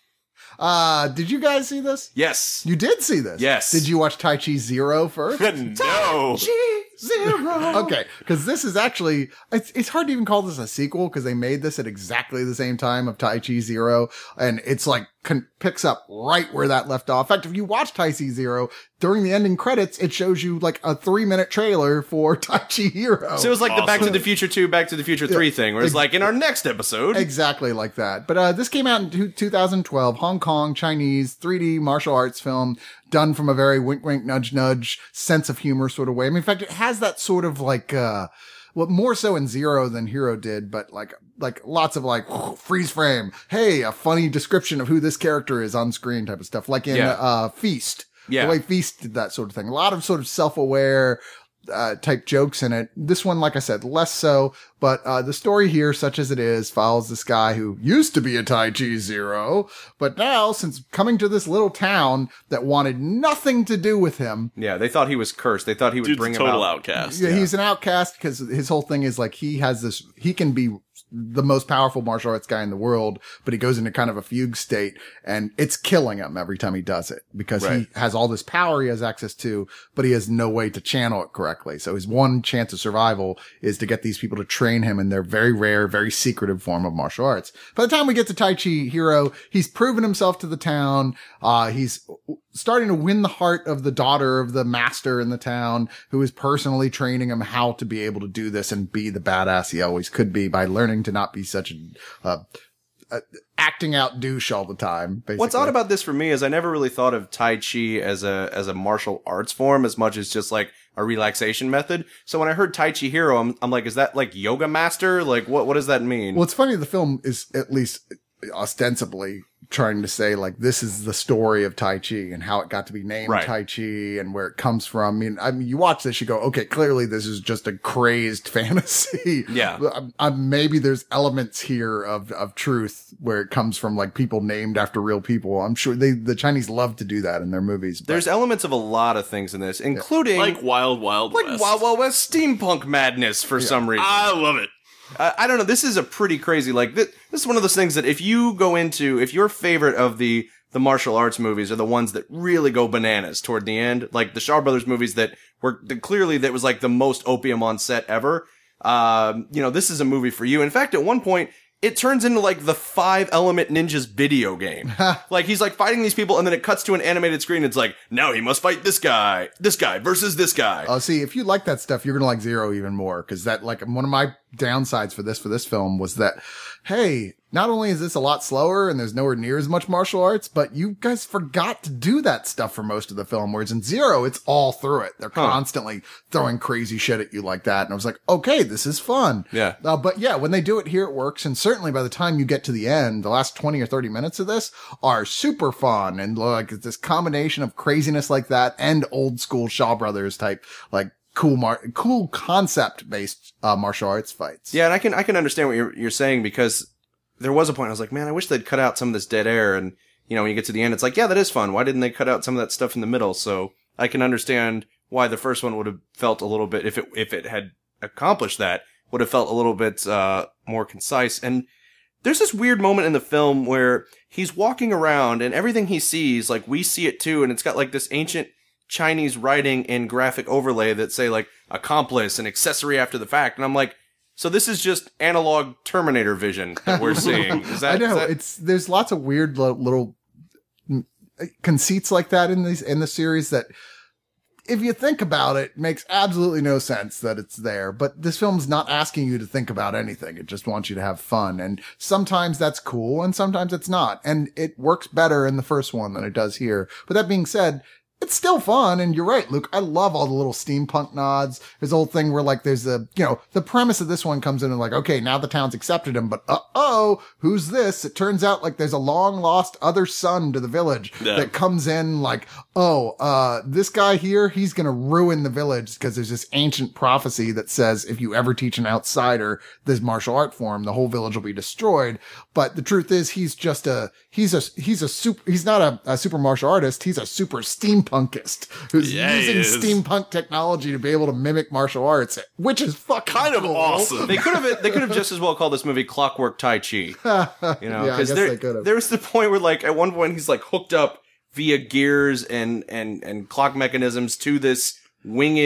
Did you guys see this? Yes. You did see this? Yes. Did you watch Tai Chi 0 first? No. Tai Chi Zero. Okay, because this is actually, it's hard to even call this a sequel because they made this at exactly the same time of Tai Chi Zero, and it's like picks up right where that left off. In fact, if you watch Tai Chi Zero, during the ending credits, it shows you like a 3-minute trailer for Tai Chi Hero. So it was like the Back to the Future 2, Back to the Future 3 thing, where it's like, in our next episode. Exactly like that. But this came out in 2012, Hong Kong, Chinese, 3D martial arts film, done from a very wink, wink, nudge, nudge sense of humor sort of way. I mean, in fact, it has that sort of like, well, more so in Zero than Hero did, but like lots of like freeze frame. Hey, a funny description of who this character is on screen type of stuff. Like in, Feast. Yeah. The way Feast did that sort of thing. A lot of sort of self-aware, type jokes in it. This one, like I said, less so, but the story here, such as it is, follows this guy who used to be a Tai Chi Zero, but now, since coming to this little town that wanted nothing to do with him. Yeah, they thought he was cursed. They thought he would Dude's bring a him total out. outcast. Yeah, he's an outcast because his whole thing is like he can be the most powerful martial arts guy in the world, but he goes into kind of a fugue state and it's killing him every time he does it because he has all this power he has access to, but he has no way to channel it correctly. So his one chance of survival is to get these people to train him in their very rare, very secretive form of martial arts. By the time we get to Tai Chi Hero, he's proven himself to the town. He's starting to win the heart of the daughter of the master in the town who is personally training him how to be able to do this and be the badass he always could be by learning to not be such a acting out douche all the time. Basically. What's odd about this for me is I never really thought of Tai Chi as a martial arts form as much as just like a relaxation method. So when I heard Tai Chi Hero, I'm like, is that like yoga master? Like what does that mean? Well, it's funny. The film is at least ostensibly trying to say like this is the story of Tai Chi and how it got to be named Tai Chi and where it comes from. I mean, you watch this, you go, okay, clearly this is just a crazed fantasy. Yeah. Maybe there's elements here of truth where it comes from like people named after real people. I'm sure the Chinese love to do that in their movies. But there's elements of a lot of things in this, including like Wild Wild West. Like Wild Wild West steampunk madness for some reason. I love it. I don't know. This is a pretty crazy, like, this is one of those things that if your favorite of the martial arts movies are the ones that really go bananas toward the end, like the Shaw Brothers movies that was like the most opium on set ever, this is a movie for you. In fact, at one point, it turns into like the 5 Element Ninjas video game. Like he's like fighting these people and then it cuts to an animated screen. It's like, now he must fight this guy versus this guy. Oh, see, if you like that stuff, you're going to like Zero even more. Cause that like one of my downsides for this film was that, hey, not only is this a lot slower and there's nowhere near as much martial arts, but you guys forgot to do that stuff for most of the film. Whereas in Zero, it's all through it. They're constantly throwing crazy shit at you like that. And I was like, okay, this is fun. Yeah. But yeah, when they do it here, it works. And certainly by the time you get to the end, the last 20 or 30 minutes of this are super fun. And like this combination of craziness like that and old school Shaw Brothers type, like, cool concept based martial arts fights. Yeah, and I can understand what you're saying because there was a point I was like, man, I wish they'd cut out some of this dead air. And when you get to the end, it's like, yeah, that is fun. Why didn't they cut out some of that stuff in the middle? So I can understand why the first one would have felt a little bit, if it had accomplished that, would have felt a little bit more concise. And there's this weird moment in the film where he's walking around and everything he sees, like we see it too, and it's got like this ancient Chinese writing and graphic overlay that say like accomplice and accessory after the fact. And I'm like, so this is just analog Terminator vision that we're seeing. I know there's lots of weird little conceits like that in the series that, if you think about it, makes absolutely no sense that it's there. But this film's not asking you to think about anything. It just wants you to have fun. And sometimes that's cool and sometimes it's not. And it works better in the first one than it does here. But that being said, it's still fun. And you're right, Luke. I love all the little steampunk nods. There's a whole thing where like there's the premise of this one comes in and like, okay, now the town's accepted him, but who's this? It turns out like there's a long lost other son to the village that comes in like, this guy here, he's going to ruin the village because there's this ancient prophecy that says if you ever teach an outsider this martial art form, the whole village will be destroyed. But the truth is he's not a super martial artist. He's a super steampunkist who's using steampunk technology to be able to mimic martial arts, which is fucking kind of cool. awesome. They could have just as well called this movie Clockwork Tai Chi. Yeah, I guess they could have. There's the point where like at one point he's like hooked up via gears and clock mechanisms to this winged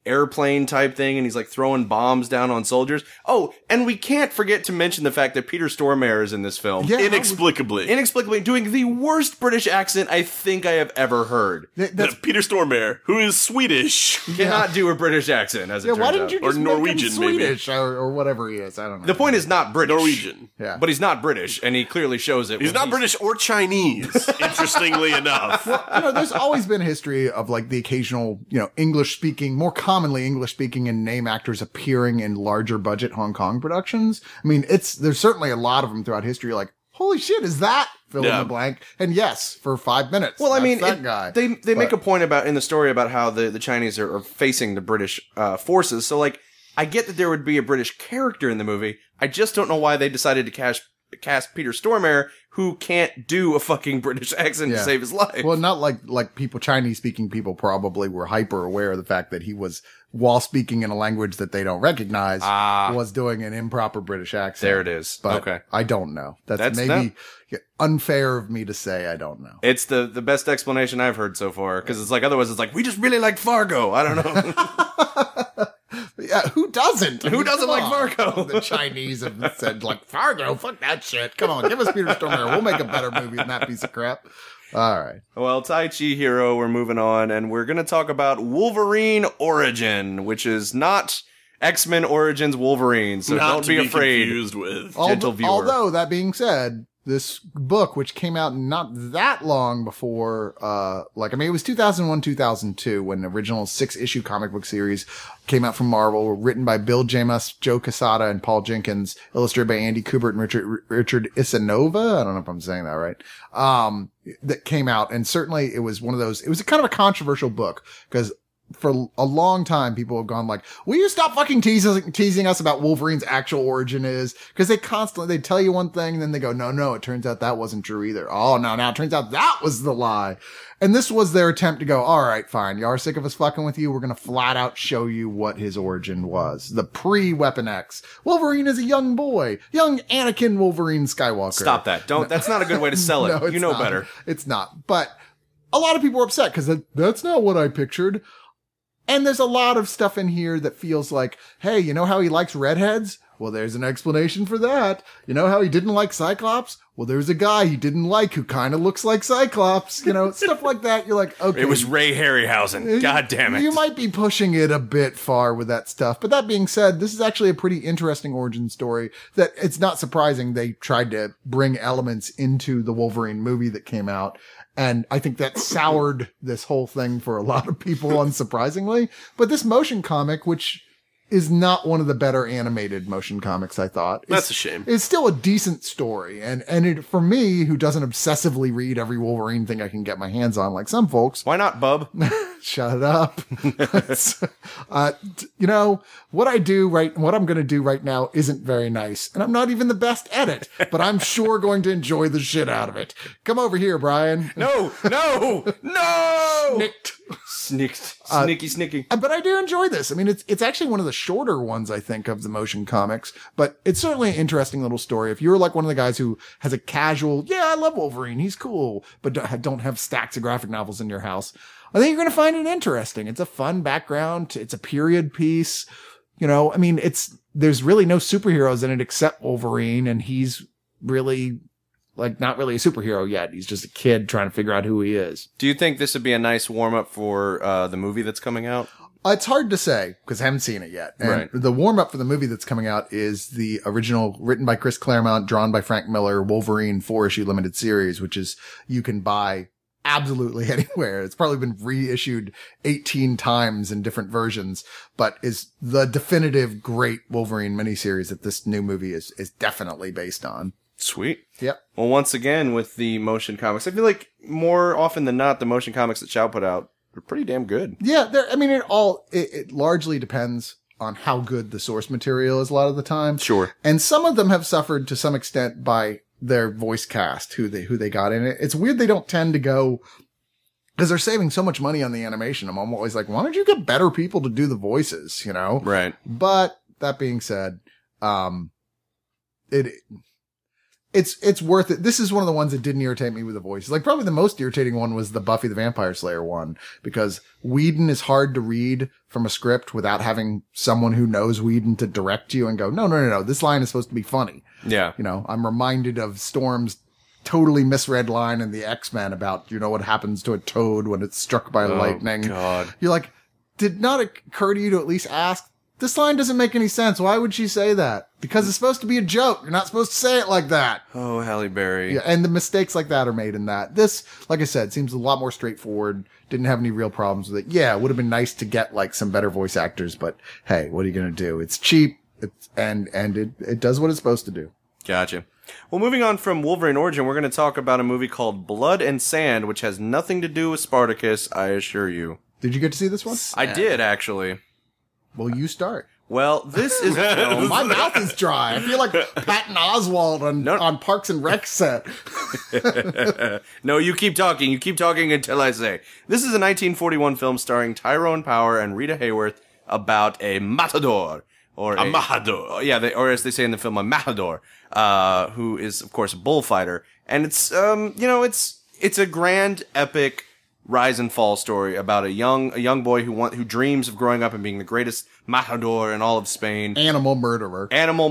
airplane type thing, and he's like throwing bombs down on soldiers. Oh, and we can't forget to mention the fact that Peter Stormare is in this film. Yeah, Inexplicably Doing the worst British accent I think I have ever heard. that's Peter Stormare, who is Swedish. Cannot do a British accent, as it turns why out. didn't you Or just make him Norwegian, maybe. Swedish or whatever he is? I don't know. The point is not British. Norwegian. Yeah. But he's not British, and he clearly shows it. He's when not British or Chinese, interestingly enough. There's always been a history of like the occasional, English speaking, more commonly English speaking and name actors appearing in larger budget Hong Kong productions. I mean, there's certainly a lot of them throughout history. Like, holy shit, is that fill in the blank? And yes, for 5 minutes. Well, I mean, that guy. They make a point about in the story about how the Chinese are facing the British forces. So, like, I get that there would be a British character in the movie. I just don't know why they decided to cast Peter Stormare, who can't do a fucking British accent to save his life. Well, not like people, Chinese speaking people probably were hyper aware of the fact that he was, while speaking in a language that they don't recognize, was doing an improper British accent. There it is. But okay. I don't know. That's maybe unfair of me to say I don't know. It's the best explanation I've heard so far, because it's like, otherwise it's like, we just really like Fargo. I don't know. Yeah, who doesn't? Who doesn't like Fargo? The Chinese have said, like, Fargo, fuck that shit. Come on, give us Peter Stormare. We'll make a better movie than that piece of crap. All right. Well, Tai Chi Hero, we're moving on, and we're going to talk about Wolverine Origin, which is not X-Men Origins Wolverine, so Not don't to be afraid. confused with. Gentle viewer. Although, that being said, this book, which came out not that long before, it was 2001, 2002, when the original 6-issue comic book series came out from Marvel, written by Bill Jemas, Joe Quesada, and Paul Jenkins, illustrated by Andy Kubert and Richard Isanova. I don't know if I'm saying that right. That came out, and certainly it was one of those, it was a kind of a controversial book, because for a long time, people have gone like, will you stop fucking teasing us about Wolverine's actual origin is? Because they tell you one thing, and then they go, no, it turns out that wasn't true either. Oh, no, now it turns out that was the lie. And this was their attempt to go, all right, fine. You are sick of us fucking with you. We're going to flat out show you what his origin was. The pre-Weapon X. Wolverine is a young boy. Young Anakin Wolverine Skywalker. Stop that. That's not a good way to sell it. No, you know not. better. It's not. But a lot of people are upset because that's not what I pictured. And there's a lot of stuff in here that feels like, hey, you know how he likes redheads? Well, there's an explanation for that. You know how he didn't like Cyclops? Well, there's a guy he didn't like who kind of looks like Cyclops. Stuff like that. You're like, okay. It was Ray Harryhausen. God damn it. You might be pushing it a bit far with that stuff. But that being said, this is actually a pretty interesting origin story that it's not surprising they tried to bring elements into the Wolverine movie that came out. And I think that soured this whole thing for a lot of people, unsurprisingly. But this motion comic, which is not one of the better animated motion comics, I thought. That's a shame. It's still a decent story. And it, for me, who doesn't obsessively read every Wolverine thing I can get my hands on, like some folks. Why not, bub? Shut up. What I'm going to do right now isn't very nice. And I'm not even the best at it, but I'm sure going to enjoy the shit out of it. Come over here, Brian. No! Snicked. Sneaky. But I do enjoy this. I mean, it's actually one of the shorter ones, I think, of the motion comics, but it's certainly an interesting little story. If you're like one of the guys who has a casual, I love Wolverine, he's cool, but don't have stacks of graphic novels in your house, I think you're going to find it interesting. It's a fun background. It's a period piece. There's really no superheroes in it except Wolverine, and he's really not really a superhero yet. He's just a kid trying to figure out who he is. Do you think this would be a nice warm-up for the movie that's coming out? It's hard to say because I haven't seen it yet. And right. The warm-up for the movie that's coming out is the original, written by Chris Claremont, drawn by Frank Miller, Wolverine 4-issue limited series, which is you can buy absolutely anywhere. It's probably been reissued 18 times in different versions, but is the definitive great Wolverine miniseries that this new movie is definitely based on. Sweet. Yep. Well, once again, with the motion comics, I feel like more often than not, the motion comics that Chow put out are pretty damn good. Yeah. It largely depends on how good the source material is a lot of the time. Sure. And some of them have suffered to some extent by their voice cast, who they got in it. It's weird they don't tend to go, because they're saving so much money on the animation. I'm always like, why don't you get better people to do the voices, Right. But that being said, it's worth it. This is one of the ones that didn't irritate me with the voice. Like probably the most irritating one was the Buffy the Vampire Slayer one, because Whedon is hard to read from a script without having someone who knows Whedon to direct you and go, no. This line is supposed to be funny. Yeah. You know, I'm reminded of Storm's totally misread line in the X-Men about, what happens to a toad when it's struck by lightning. God. You're like, did not occur to you to at least ask, this line doesn't make any sense. Why would she say that? Because it's supposed to be a joke. You're not supposed to say it like that. Oh, Halle Berry. Yeah, and the mistakes like that are made in that. This, like I said, seems a lot more straightforward. Didn't have any real problems with it. Yeah, it would have been nice to get like some better voice actors, but hey, what are you going to do? It's cheap. And it does what it's supposed to do. Gotcha. Well, moving on from Wolverine Origin, we're going to talk about a movie called Blood and Sand, which has nothing to do with Spartacus, I assure you. Did you get to see this one? I did, actually. Well, you start. Well, this is a film. My mouth is dry. I feel like Patton Oswalt on Parks and Rec set. No, you keep talking. You keep talking until I say. This is a 1941 film starring Tyrone Power and Rita Hayworth about a matador. Or A matador. Yeah, or as they say in the film, a matador, who is, of course, a bullfighter. And it's, it's a grand, epic rise and fall story about a young boy who dreams of growing up and being the greatest matador in all of Spain. Animal murderer.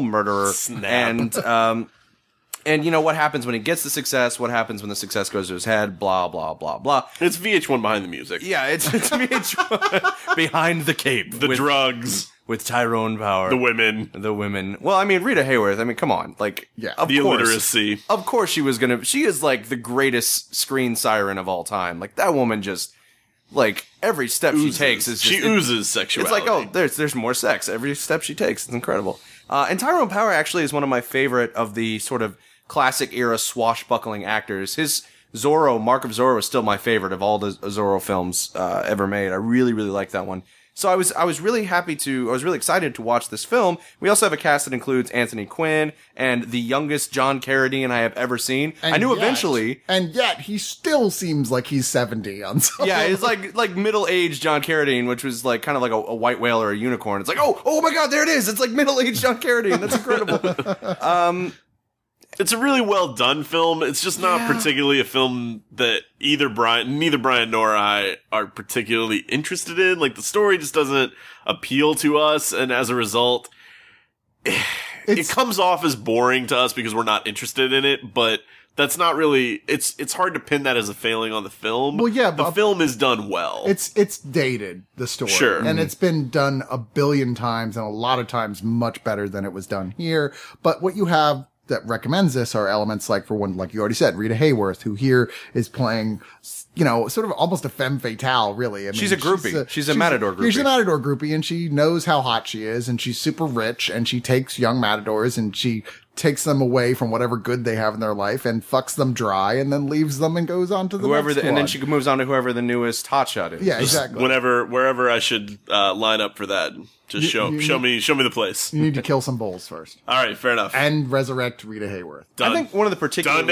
Snap. And what happens when he gets the success, what happens when the success goes to his head, blah, blah, blah, blah. It's VH1 behind the music. Yeah, it's VH1 behind the cape. The drugs. With Tyrone Power. The women. Well, I mean, Rita Hayworth, come on. Like, yeah. The illiteracy. Of course she is like the greatest screen siren of all time. Like, that woman just, like, every step she takes is just... She oozes sexuality. It's like, there's more sex. Every step she takes. It's incredible. And Tyrone Power actually is one of my favorite of the sort of classic era swashbuckling actors. His Zorro, Mark of Zorro, is still my favorite of all the Zorro films ever made. I really, really like that one. So I was really excited to watch this film. We also have a cast that includes Anthony Quinn and the youngest John Carradine I have ever seen. And I knew eventually. And yet, he still seems like he's 70 on some. Yeah, it's like middle-aged John Carradine, which was like kind of like a white whale or a unicorn. It's like, oh my God, there it is. It's like middle-aged John Carradine. That's incredible. It's a really well done film. It's just not particularly a film that neither Brian nor I are particularly interested in. Like, the story just doesn't appeal to us, and as a result, it comes off as boring to us because we're not interested in it, but that's not really, it's hard to pin that as a failing on the film. Well, yeah, the film is done well. It's dated, the story. Sure. And it's been done a billion times, and a lot of times much better than it was done here. But what you have that recommends this are elements like, for one, like you already said, Rita Hayworth, who here is playing, sort of almost a femme fatale, really. I mean, she's a groupie. She's a matador groupie. She's a matador groupie, and she knows how hot she is, and she's super rich, and she takes young matadors, and she takes them away from whatever good they have in their life and fucks them dry, and then leaves them and goes on to the next one. And then she moves on to whoever the newest hotshot is. Yeah, exactly. Wherever I should line up for that. Just show me the place. You need to kill some bulls first. All right, fair enough. And resurrect Rita Hayworth. Done. I think one of the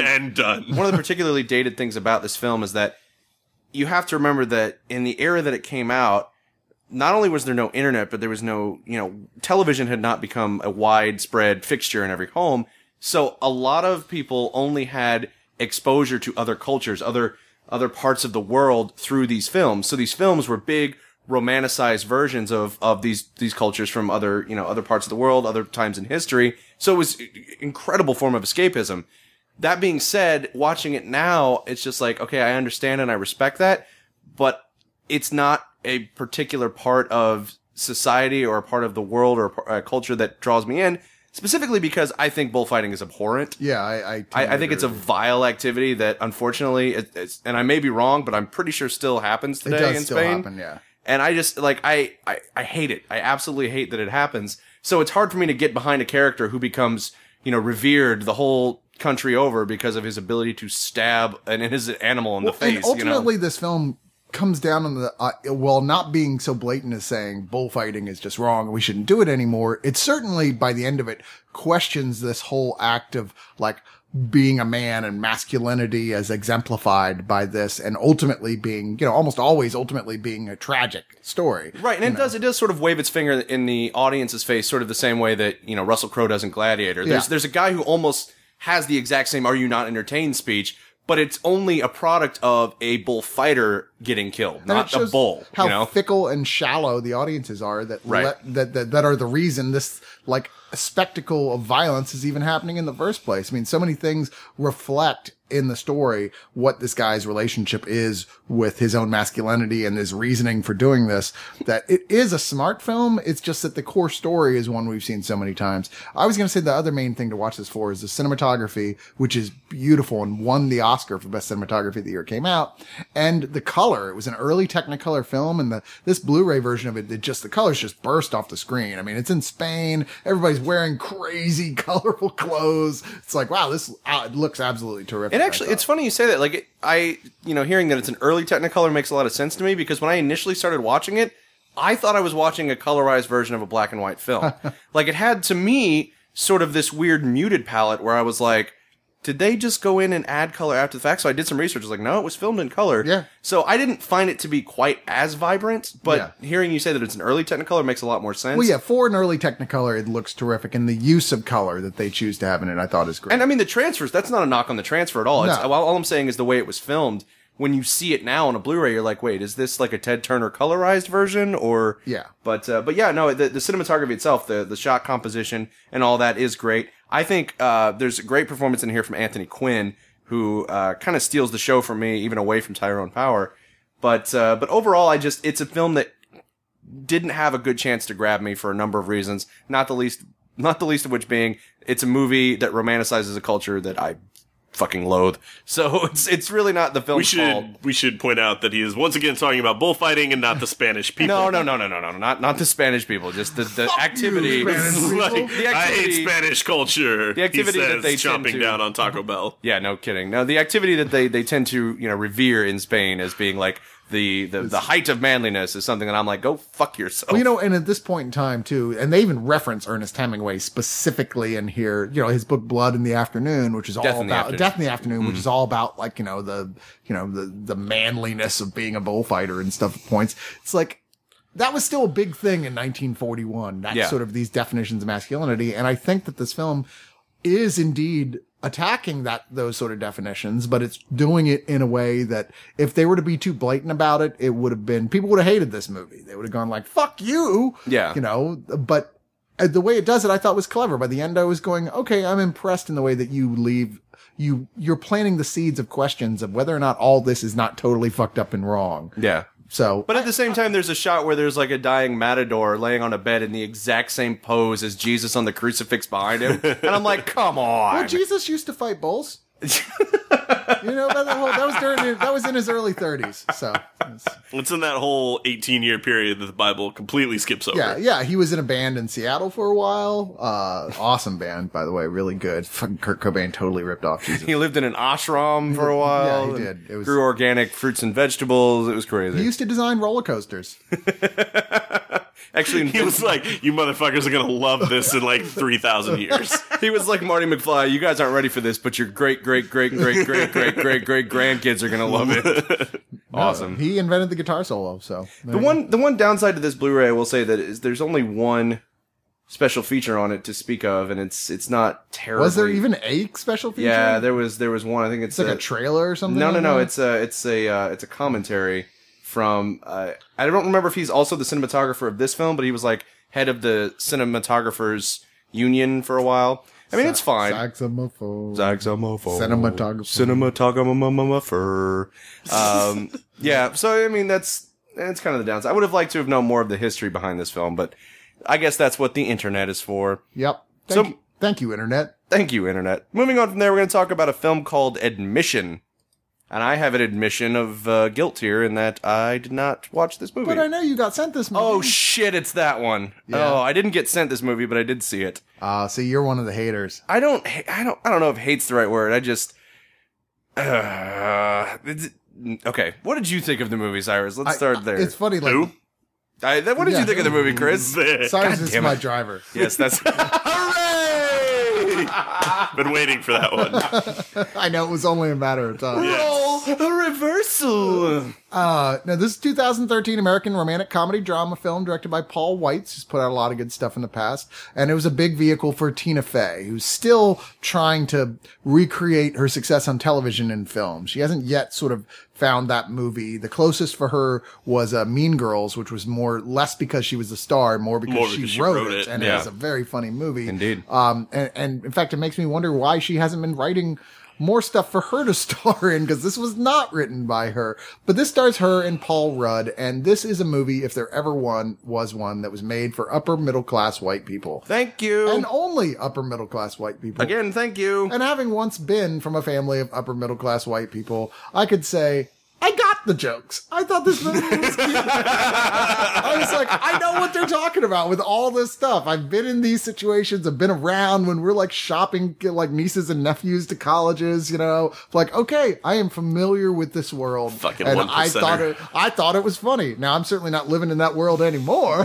particularly dated things about this film is that you have to remember that in the era that it came out, not only was there no internet, but there was no, television had not become a widespread fixture in every home. So a lot of people only had exposure to other cultures, other parts of the world through these films. So these films were big, romanticized versions of these cultures from other parts of the world, other times in history. So it was an incredible form of escapism. That being said, watching it now, it's just like, okay, I understand and I respect that, but it's not a particular part of society or a part of the world or a culture that draws me in, specifically because I think bullfighting is abhorrent. Yeah, I think it's a vile activity that, unfortunately, it's, and I may be wrong, but I'm pretty sure still happens today in Spain. It does still happen, yeah. And I just, I hate it. I absolutely hate that it happens. So it's hard for me to get behind a character who becomes, revered the whole country over because of his ability to stab an innocent animal in the face. And ultimately, this film comes down on the, not being so blatant as saying bullfighting is just wrong and we shouldn't do it anymore. It certainly, by the end of it, questions this whole act of, being a man and masculinity as exemplified by this, and ultimately being, almost always ultimately being a tragic story. Right, and it does sort of wave its finger in the audience's face, sort of the same way that, Russell Crowe does in Gladiator. There's a guy who almost has the exact same "Are you not entertained?" speech, but it's only a product of a bullfighter getting killed, And not it shows a bull. how you know? fickle and shallow the audiences are that Right. that are the reason this like spectacle of violence is even happening in the first place. I mean, so many things reflect in the story what this guy's relationship is with his own masculinity and his reasoning for doing this, that it is a smart film. It's just that the core story is one we've seen so many times. I was going to say the other main thing to watch this for is the cinematography, which is beautiful and won the Oscar for best cinematography the year it came out. And the color, it was an early Technicolor film, and this Blu-ray version of it, the colors just burst off the screen. I mean, it's in Spain. Everybody's wearing crazy colorful clothes. It's like, wow, this looks absolutely terrific. And actually, it's funny you say that. Like, hearing that it's an early Technicolor makes a lot of sense to me, because when I initially started watching it, I thought I was watching a colorized version of a black and white film. Like, it had, to me, sort of this weird muted palette where I was like, did they just go in and add color after the fact? So I did some research. I was like, no, it was filmed in color. Yeah. So I didn't find it to be quite as vibrant, but hearing you say that it's an early Technicolor makes a lot more sense. Well, yeah, for an early Technicolor, it looks terrific, and the use of color that they choose to have in it, I thought is great. And I mean, the transfers, that's not a knock on the transfer at all. It's, No. all I'm saying is the way it was filmed. When you see it now on a Blu-ray, you're like, wait, is this like a Ted Turner colorized version? Or, Yeah. But yeah, no, the cinematography itself, the shot composition and all that is great. I think, there's a great performance in here from Anthony Quinn, who, kind of steals the show from me, even away from Tyrone Power. But overall, it's a film that didn't have a good chance to grab me for a number of reasons. Not the least of which being, it's a movie that romanticizes a culture that I fucking loathe. So it's really not the film's fault. We should point out that he is once again talking about bullfighting and not the Spanish people. No, not the Spanish people. Just the activity. Spanish people. The I hate activity. Spanish culture. The activity he says, that they tend chomping to- down on Taco Bell. Yeah, no kidding. No, the activity that they tend to revere in Spain as being like the height of manliness is something that I'm like, go fuck yourself. Well, and at this point in time, too, and they even reference Ernest Hemingway specifically in here, his book Blood in the Afternoon, which is all Death in the about Afternoon. Death in the Afternoon, which is all about like, the manliness of being a bullfighter and stuff at points. It's like, that was still a big thing in 1941. That's sort of these definitions of masculinity. And I think that this film is indeed attacking those sort of definitions, but it's doing it in a way that if they were to be too blatant about it, people would have hated this movie. They would have gone like, fuck you. Yeah. But the way it does it, I thought was clever. By the end, I was going, okay, I'm impressed in the way that you're planting the seeds of questions of whether or not all this is not totally fucked up and wrong. yeah. So, But at the same time, there's a shot where there's like a dying matador laying on a bed in the exact same pose as Jesus on the crucifix behind him. And I'm like, come on. well, Jesus used to fight bulls. That was in his early 30s. So, It's in that whole 18-year period that the Bible completely skips over. yeah, he was in a band in Seattle for a while. Awesome band, by the way, really good. Fucking Kurt Cobain totally ripped off Jesus. He lived in an ashram for a while. Yeah, he and did. grew organic fruits and vegetables. It was crazy. He used to design roller coasters. Actually, He was like, you motherfuckers are going to love this in like 3,000 years. he was like Marty McFly. You guys aren't ready for this, but your great grandkids are gonna love it. Awesome. He invented the guitar solo. So The one downside to this Blu-ray, I will say that is there's only one special feature on it to speak of, and it's not terrible. was there even a special feature? Yeah, there was one. I think it's It's like a trailer or something. no. like that? It's a commentary from. I don't remember if he's also the cinematographer of this film, but he was like head of the cinematographers union for a while. I mean, it's fine. Saxophone. Cinematographer. Yeah, so I mean that's kind of the downside. I would have liked to have known more of the history behind this film, but I guess that's what the internet is for. Yep. So- Thank you, Internet. Thank you, internet. Moving on from there, we're going to talk about a film called Admission. And I have an admission of guilt here in that I did not watch this movie. But I know you got sent this movie. Oh shit, it's that one. Yeah. Oh, I didn't get sent this movie, but I did see it. So you're one of the haters. I don't know if hate's the right word. I just okay. What did you think of the movie, Cyrus? Let's start there. It's funny, like Who? What did you think of the movie, Chris? Cyrus is damn my it. driver. Yes, that's hooray! Been waiting for that one. I know it was only a matter of time. Yes. A reversal. Now, this is 2013 American romantic comedy drama film directed by Paul Weitz, who's put out a lot of good stuff in the past. And it was a big vehicle for Tina Fey, who's still trying to recreate her success on television and film. She hasn't yet sort of found that movie. The closest for her was Mean Girls, which was less because she was the star, more because she wrote it. And it was a very funny movie. Indeed. And in fact, it makes me wonder why she hasn't been writing more stuff for her to star in, because this was not written by her. But this stars her and Paul Rudd, and this is a movie, if there ever was one, that was made for upper middle class white people. Thank you. And only upper middle class white people. Again, thank you. And having once been from a family of upper middle class white people, I could say, I got the jokes. I thought this movie was cute. I was like, I know what they're talking about with all this stuff. I've been in these situations. I've been around when we're like shopping, like nieces and nephews to colleges, you know, like, okay, I am familiar with this world. Fucking and 1%er. I thought it was funny. Now I'm certainly not living in that world anymore.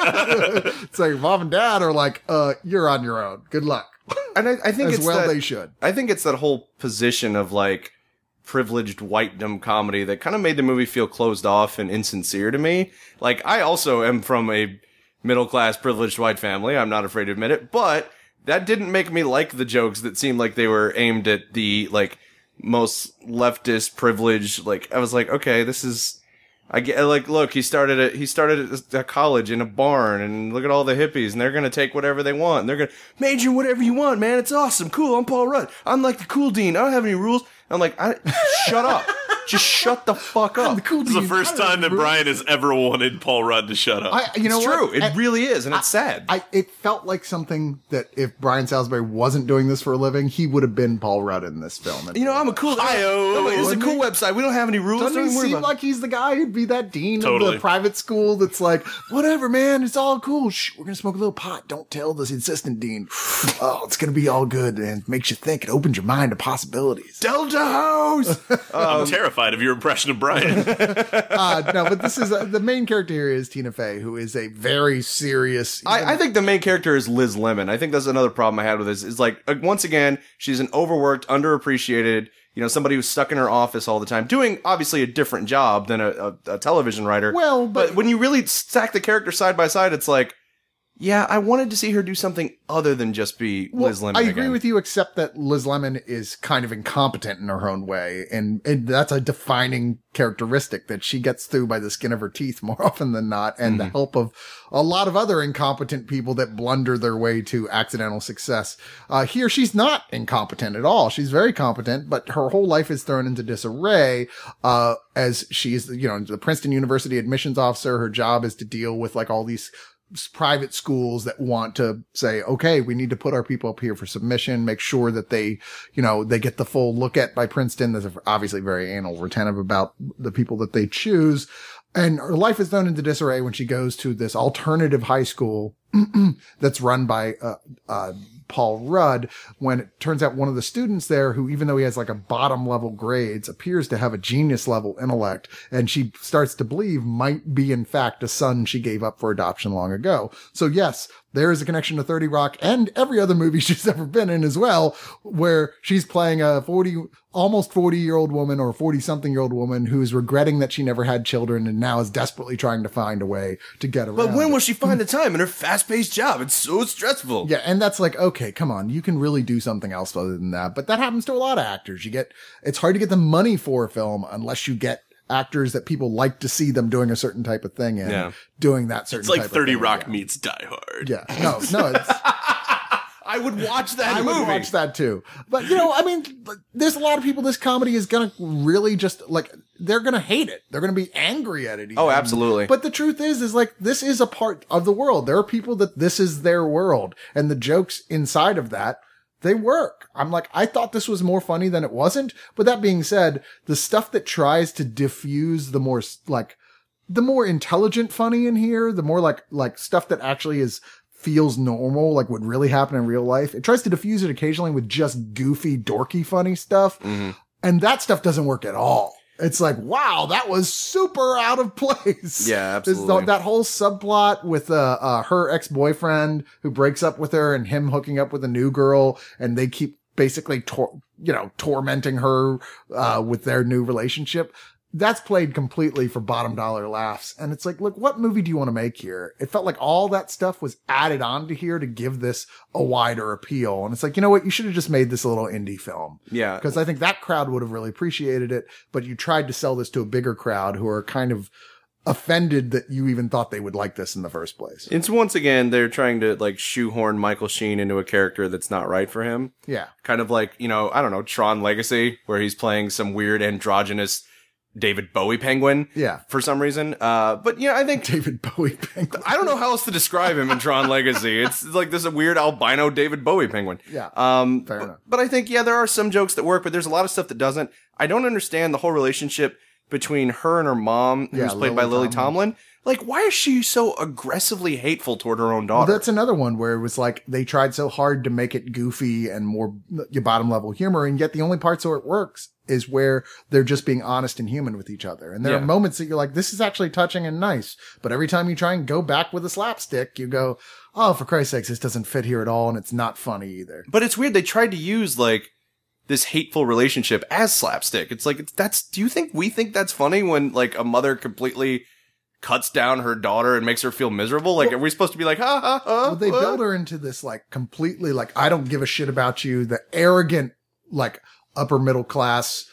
It's like mom and dad are like, you're on your own. Good luck. And I think As well they should. I think it's that whole position of like privileged whitedom comedy that kind of made the movie feel closed off and insincere to me. Like, I also am from a middle-class privileged white family. I'm not afraid to admit it, but that didn't make me like the jokes that seemed like they were aimed at the, like, most leftist privilege. Like, I was like, okay, this is, I get, like, look, he started at a college in a barn, and look at all the hippies, and they're gonna take whatever they want, and they're gonna major in whatever you want, man. It's awesome. Cool. I'm Paul Rudd. I'm like the cool dean. I don't have any rules. I'm like, shut up. Just shut the fuck up. This is the first time that Brian has ever wanted Paul Rudd to shut up. You know It's true. It really is, and it's sad. It felt like something that if Brian Salisbury wasn't doing this for a living, he would have been Paul Rudd in this film. You know, I'm a cool. It's a cool website. We don't have any rules. Doesn't he Don't worry seem about it. like he's the guy who'd be that dean of Totally. the private school that's like, whatever, man, it's all cool. Shh, we're gonna smoke a little pot. Don't tell this assistant dean. Oh, it's gonna be all good, and it makes you think. It opens your mind to possibilities. Delta House. I'm terrified of your impression of Brian. No, but this is the main character here is Tina Fey, who is a very serious. I think the main character is Liz Lemon. I think that's another problem I had with this. Is like, once again, she's an overworked, underappreciated, you know, somebody who's stuck in her office all the time, doing obviously a different job than a television writer. Well, but when you really stack the characters side by side, it's like, yeah, I wanted to see her do something other than just be Liz Lemon. I agree with you, except that Liz Lemon is kind of incompetent in her own way. And that's a defining characteristic that she gets through by the skin of her teeth more often than not. And the help of a lot of other incompetent people that blunder their way to accidental success. Here, she's not incompetent at all. She's very competent, but her whole life is thrown into disarray, as she's, you know, the Princeton University admissions officer. Her job is to deal with like all these private schools that want to say, okay, we need to put our people up here for submission, make sure that they, you know, they get the full look at by Princeton. They're obviously very anal retentive about the people that they choose. And her life is thrown into disarray when she goes to this alternative high school that's run by, Paul Rudd, when it turns out one of the students there, who, even though he has like a bottom level grades, appears to have a genius level intellect, and she starts to believe might be in fact a son she gave up for adoption long ago. So yes, there is a connection to 30 Rock and every other movie she's ever been in as well, where she's playing a almost 40-year-old woman or 40-something-year-old woman who is regretting that she never had children and now is desperately trying to find a way to get around. But when it. will she find the time in her fast-paced job? It's so stressful. Yeah, and that's like, okay, come on, you can really do something else other than that. But that happens to a lot of actors. It's hard to get the money for a film unless you get actors that people like to see them doing a certain type of thing and doing that certain It's like type 30 of thing. Rock meets Die Hard. Yeah, no, it's... I would watch that I movie. would watch that too. But, you know, I mean, there's a lot of people this comedy is going to really just, like, they're going to hate it. They're going to be angry at it. Even. Oh, absolutely. But the truth is like, this is a part of the world. There are people that this is their world. And the jokes inside of that, they work. I'm like, I thought this was more funny than it wasn't. But that being said, the stuff that tries to diffuse the more intelligent funny in here, the more like stuff that actually feels normal, like would really happen in real life. It tries to diffuse it occasionally with just goofy, dorky, funny stuff. Mm-hmm. And that stuff doesn't work at all. It's like, wow, that was super out of place. Yeah, absolutely. That whole subplot with her ex-boyfriend who breaks up with her and him hooking up with a new girl, and they keep basically tormenting her with their new relationship. that's played completely for bottom dollar laughs. And it's like, look, what movie do you want to make here? It felt like all that stuff was added onto here to give this a wider appeal. And it's like, you know what? You should have just made this a little indie film. Yeah. Because I think that crowd would have really appreciated it. But you tried to sell this to a bigger crowd who are kind of offended that you even thought they would like this in the first place. It's once again, they're trying to like shoehorn Michael Sheen into a character that's not right for him. Yeah. Kind of like, you know, I don't know, Tron Legacy, where he's playing some weird androgynous David Bowie penguin. Yeah. For some reason. But yeah, I think David Bowie penguin. I don't know how else to describe him in Tron Legacy. It's like this weird albino David Bowie penguin. Yeah. Fair enough. But I think, yeah, there are some jokes that work, but there's a lot of stuff that doesn't. I don't understand the whole relationship between her and her mom, who's played by Lily Tomlin. Like, why is she so aggressively hateful toward her own daughter? Well, that's another one where it was like they tried so hard to make it goofy and more your bottom level humor, and yet the only parts where it works is where they're just being honest and human with each other. And there are moments that you're like, this is actually touching and nice. But every time you try and go back with a slapstick, you go, oh, for Christ's sakes, this doesn't fit here at all, and it's not funny either. But it's weird. They tried to use like this hateful relationship as slapstick. It's like, do you think we think that's funny when like a mother completely cuts down her daughter and makes her feel miserable? Like, are we supposed to be like, ha, ha, ha? Well, they build her into this like completely like, I don't give a shit about you. The arrogant, like upper middle class,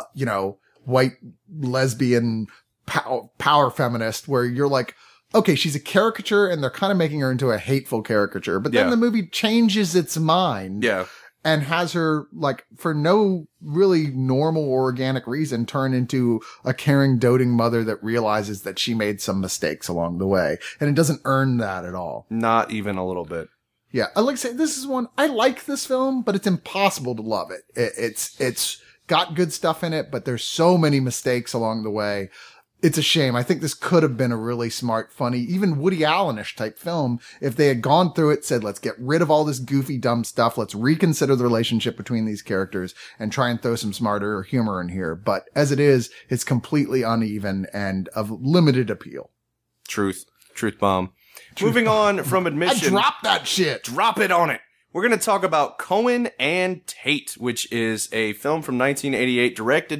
white lesbian power feminist where you're like, okay, she's a caricature and they're kind of making her into a hateful caricature. But then the movie changes its mind. Yeah. And has her, like, for no really normal or organic reason, turn into a caring, doting mother that realizes that she made some mistakes along the way. And it doesn't earn that at all. Not even a little bit. Yeah. I like to say, this is one, I like this film, but it's impossible to love it. It's got good stuff in it, but there's so many mistakes along the way. It's a shame. I think this could have been a really smart, funny, even Woody Allen-ish type film if they had gone through it, said, let's get rid of all this goofy, dumb stuff. Let's reconsider the relationship between these characters and try and throw some smarter humor in here. But as it is, it's completely uneven and of limited appeal. Truth bomb. Moving on from admission. I dropped that shit. Drop it on it. We're going to talk about Cohen and Tate, which is a film from 1988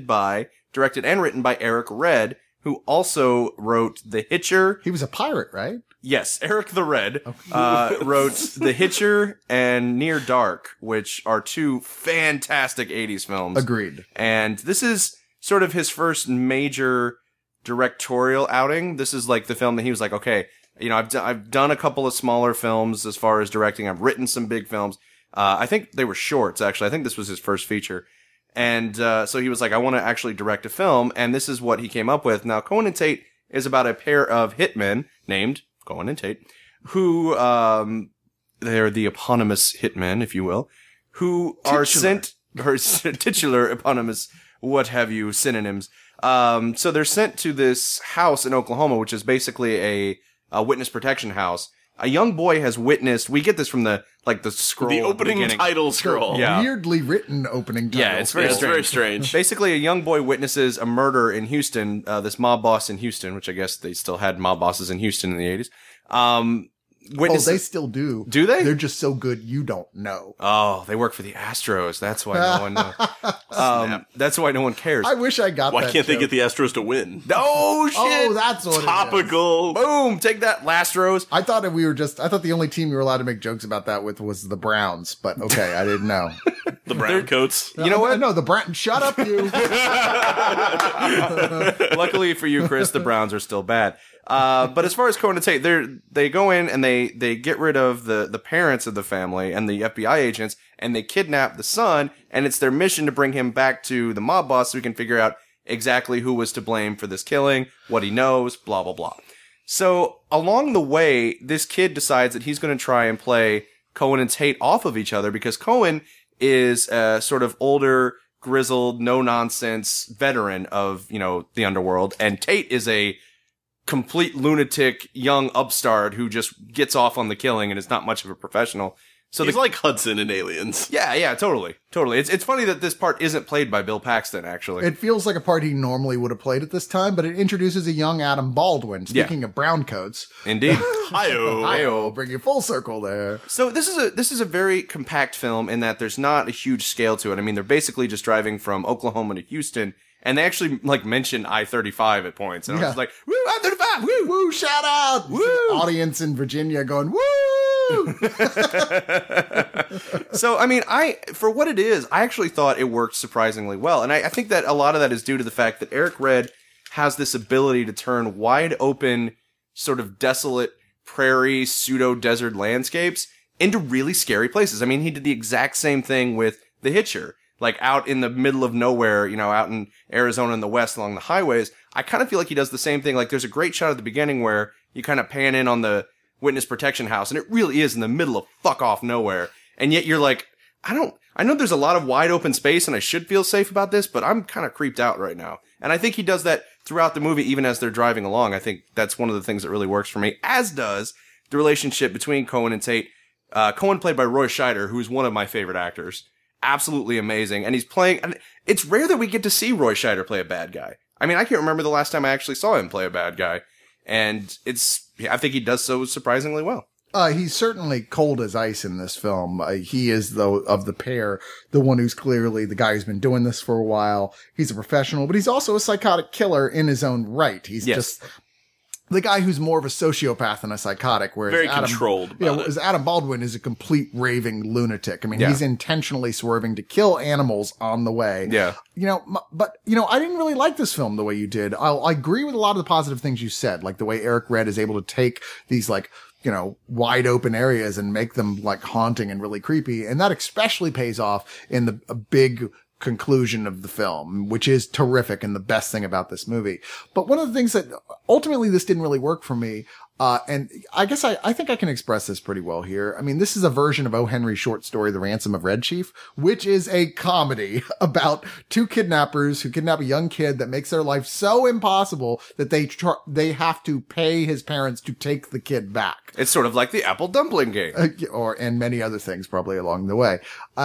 directed and written by Eric Red, who also wrote The Hitcher. He was a pirate, right? Yes, Eric the Red wrote The Hitcher and Near Dark, which are two fantastic 80s films. Agreed. And this is sort of his first major directorial outing. This is like the film that he was like, okay, I've done a couple of smaller films as far as directing. I've written some big films. I think they were shorts, actually. I think this was his first feature. And so he was like, I want to actually direct a film, and this is what he came up with. Now, Cohen and Tate is about a pair of hitmen named Cohen and Tate, who they're the eponymous hitmen, if you will, who are sent, or titular eponymous, what have you, synonyms. So they're sent to this house in Oklahoma, which is basically a witness protection house. A young boy has witnessed, we get this from the scroll. The opening title scroll. Yeah. Weirdly written opening title. Yeah, it's very strange. Basically, a young boy witnesses a murder in Houston, this mob boss in Houston, which I guess they still had mob bosses in Houston in the 80s. They still do. Do they? They're just so good you don't know. Oh, they work for the Astros. That's why no one knows. That's why no one cares. I wish I got Why that can't they joke. get the Astros to win? Oh, shit. Oh, that's what it is. Topical. Boom. Take that, Lastros. I thought the only team you were allowed to make jokes about that with was the Browns, but okay, I didn't know. The brown coats. You know what? No, the Browns. Shut up, you. Luckily for you, Chris, the Browns are still bad. But as far as Cohen and Tate, they go in and they get rid of the parents of the family and the FBI agents, and they kidnap the son, and it's their mission to bring him back to the mob boss so we can figure out exactly who was to blame for this killing, what he knows, blah, blah, blah. So along the way, this kid decides that he's going to try and play Cohen and Tate off of each other because Cohen is a sort of older, grizzled, no-nonsense veteran of, the underworld, and Tate is a complete lunatic young upstart who just gets off on the killing and is not much of a professional. So he's like Hudson in Aliens. Yeah, totally. It's funny that this part isn't played by Bill Paxton, actually. It feels like a part he normally would have played at this time, but it introduces a young Adam Baldwin. Speaking of browncoats. Indeed. Hi-oh. Bring you full circle there. So this is a very compact film in that there's not a huge scale to it. I mean, they're basically just driving from Oklahoma to Houston, And they actually like mention I-35 at points. And I was just like, woo, I-35, woo! Woo, shout out! Woo! Audience in Virginia going, woo! So, I mean, for what it is, I actually thought it worked surprisingly well. And I think that a lot of that is due to the fact that Eric Red has this ability to turn wide open, sort of desolate prairie, pseudo-desert landscapes into really scary places. I mean, he did the exact same thing with The Hitcher. Like, out in the middle of nowhere, you know, out in Arizona in the west along the highways. I kind of feel like he does the same thing. Like, there's a great shot at the beginning where you kind of pan in on the witness protection house, and it really is in the middle of fuck off nowhere. And yet you're like, I know there's a lot of wide open space and I should feel safe about this, but I'm kind of creeped out right now. And I think he does that throughout the movie, even as they're driving along. I think that's one of the things that really works for me, as does the relationship between Cohen and Tate. Cohen played by Roy Scheider, who's one of my favorite actors. Absolutely amazing. And he's playing, and it's rare that we get to see Roy Scheider play a bad guy. I mean, I can't remember the last time I actually saw him play a bad guy. And I think he does so surprisingly well. He's certainly cold as ice in this film. He is, though, of the pair, the one who's clearly the guy who's been doing this for a while. He's a professional, but he's also a psychotic killer in his own right. He's just the guy who's more of a sociopath than a psychotic, whereas very controlled. Whereas Adam Baldwin is a complete raving lunatic. I mean, he's intentionally swerving to kill animals on the way. Yeah. You know, but, you know, I didn't really like this film the way you did. I agree with a lot of the positive things you said, like the way Eric Red is able to take these, like, you know, wide open areas and make them like haunting and really creepy. And that especially pays off in the big conclusion of the film, which is terrific and the best thing about this movie. But one of the things that ultimately this didn't really work for me, and I guess I think I can express this pretty well here. I mean, this is a version of O. Henry's short story, The Ransom of Red Chief, which is a comedy about two kidnappers who kidnap a young kid that makes their life so impossible that they have to pay his parents to take the kid back. It's sort of like the apple dumpling game. And many other things probably along the way.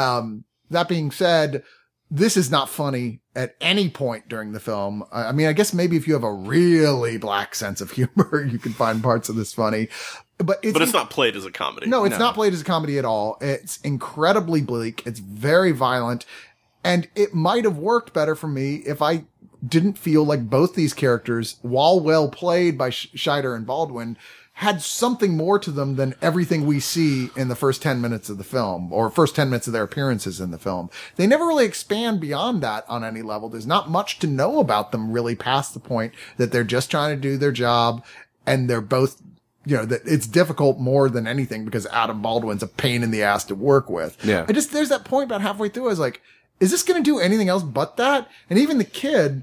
That being said, this is not funny at any point during the film. I mean, I guess maybe if you have a really black sense of humor, you can find parts of this funny. But it's not played as a comedy. No, it's not played as a comedy at all. It's incredibly bleak. It's very violent. And it might have worked better for me if I didn't feel like both these characters, while well played by Scheider and Baldwin, had something more to them than everything we see in the first 10 minutes of the film, or first 10 minutes of their appearances in the film. They never really expand beyond that on any level. There's not much to know about them really past the point that they're just trying to do their job, and they're both, you know, that it's difficult more than anything because Adam Baldwin's a pain in the ass to work with. Yeah. There's that point about halfway through, I was like, is this going to do anything else but that? And even the kid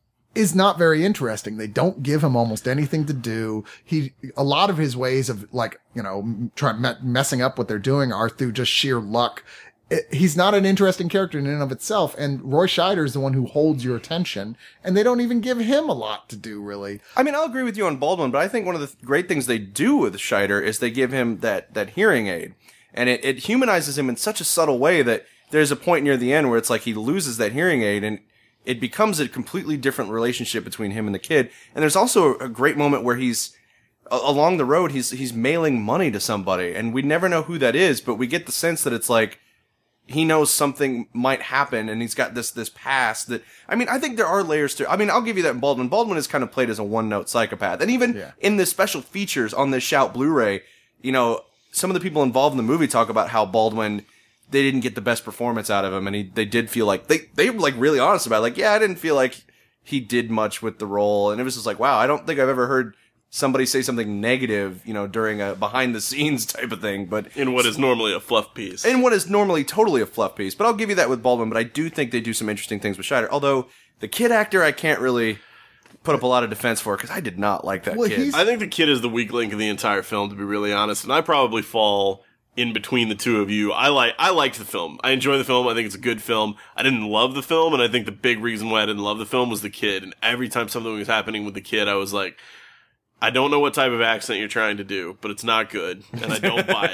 is not very interesting. They don't give him almost anything to do. A lot of his ways of, like, you know, messing up what they're doing are through just sheer luck. He's not an interesting character in and of itself. And Roy Scheider is the one who holds your attention, and they don't even give him a lot to do, really. I mean, I'll agree with you on Baldwin, but I think one of the great things they do with Scheider is they give him that hearing aid. And it humanizes him in such a subtle way that there's a point near the end where it's like he loses that hearing aid, and it becomes a completely different relationship between him and the kid. And there's also a great moment where he's along the road, he's mailing money to somebody, and we never know who that is, but we get the sense that it's like he knows something might happen, and he's got this past that, I mean, I think there are layers to, I mean, I'll give you that in Baldwin. Baldwin is kind of played as a one-note psychopath. And even in the special features on this Shout Blu-ray, you know, some of the people involved in the movie talk about how Baldwin, they didn't get the best performance out of him, and they did feel like, they were like really honest about it. Like, yeah, I didn't feel like he did much with the role, and it was just like, wow, I don't think I've ever heard somebody say something negative, you know, during a behind the scenes type of thing, but in what is normally a fluff piece. In what is normally totally a fluff piece. But I'll give you that with Baldwin, but I do think they do some interesting things with Scheider. Although the kid actor, I can't really put up a lot of defense for, because I did not like that kid. I think the kid is the weak link of the entire film, to be really honest, and I probably fall in between the two of you. I liked the film. I enjoy the film. I think it's a good film. I didn't love the film, and I think the big reason why I didn't love the film was the kid. And every time something was happening with the kid, I was like, I don't know what type of accent you're trying to do, but it's not good, and I don't buy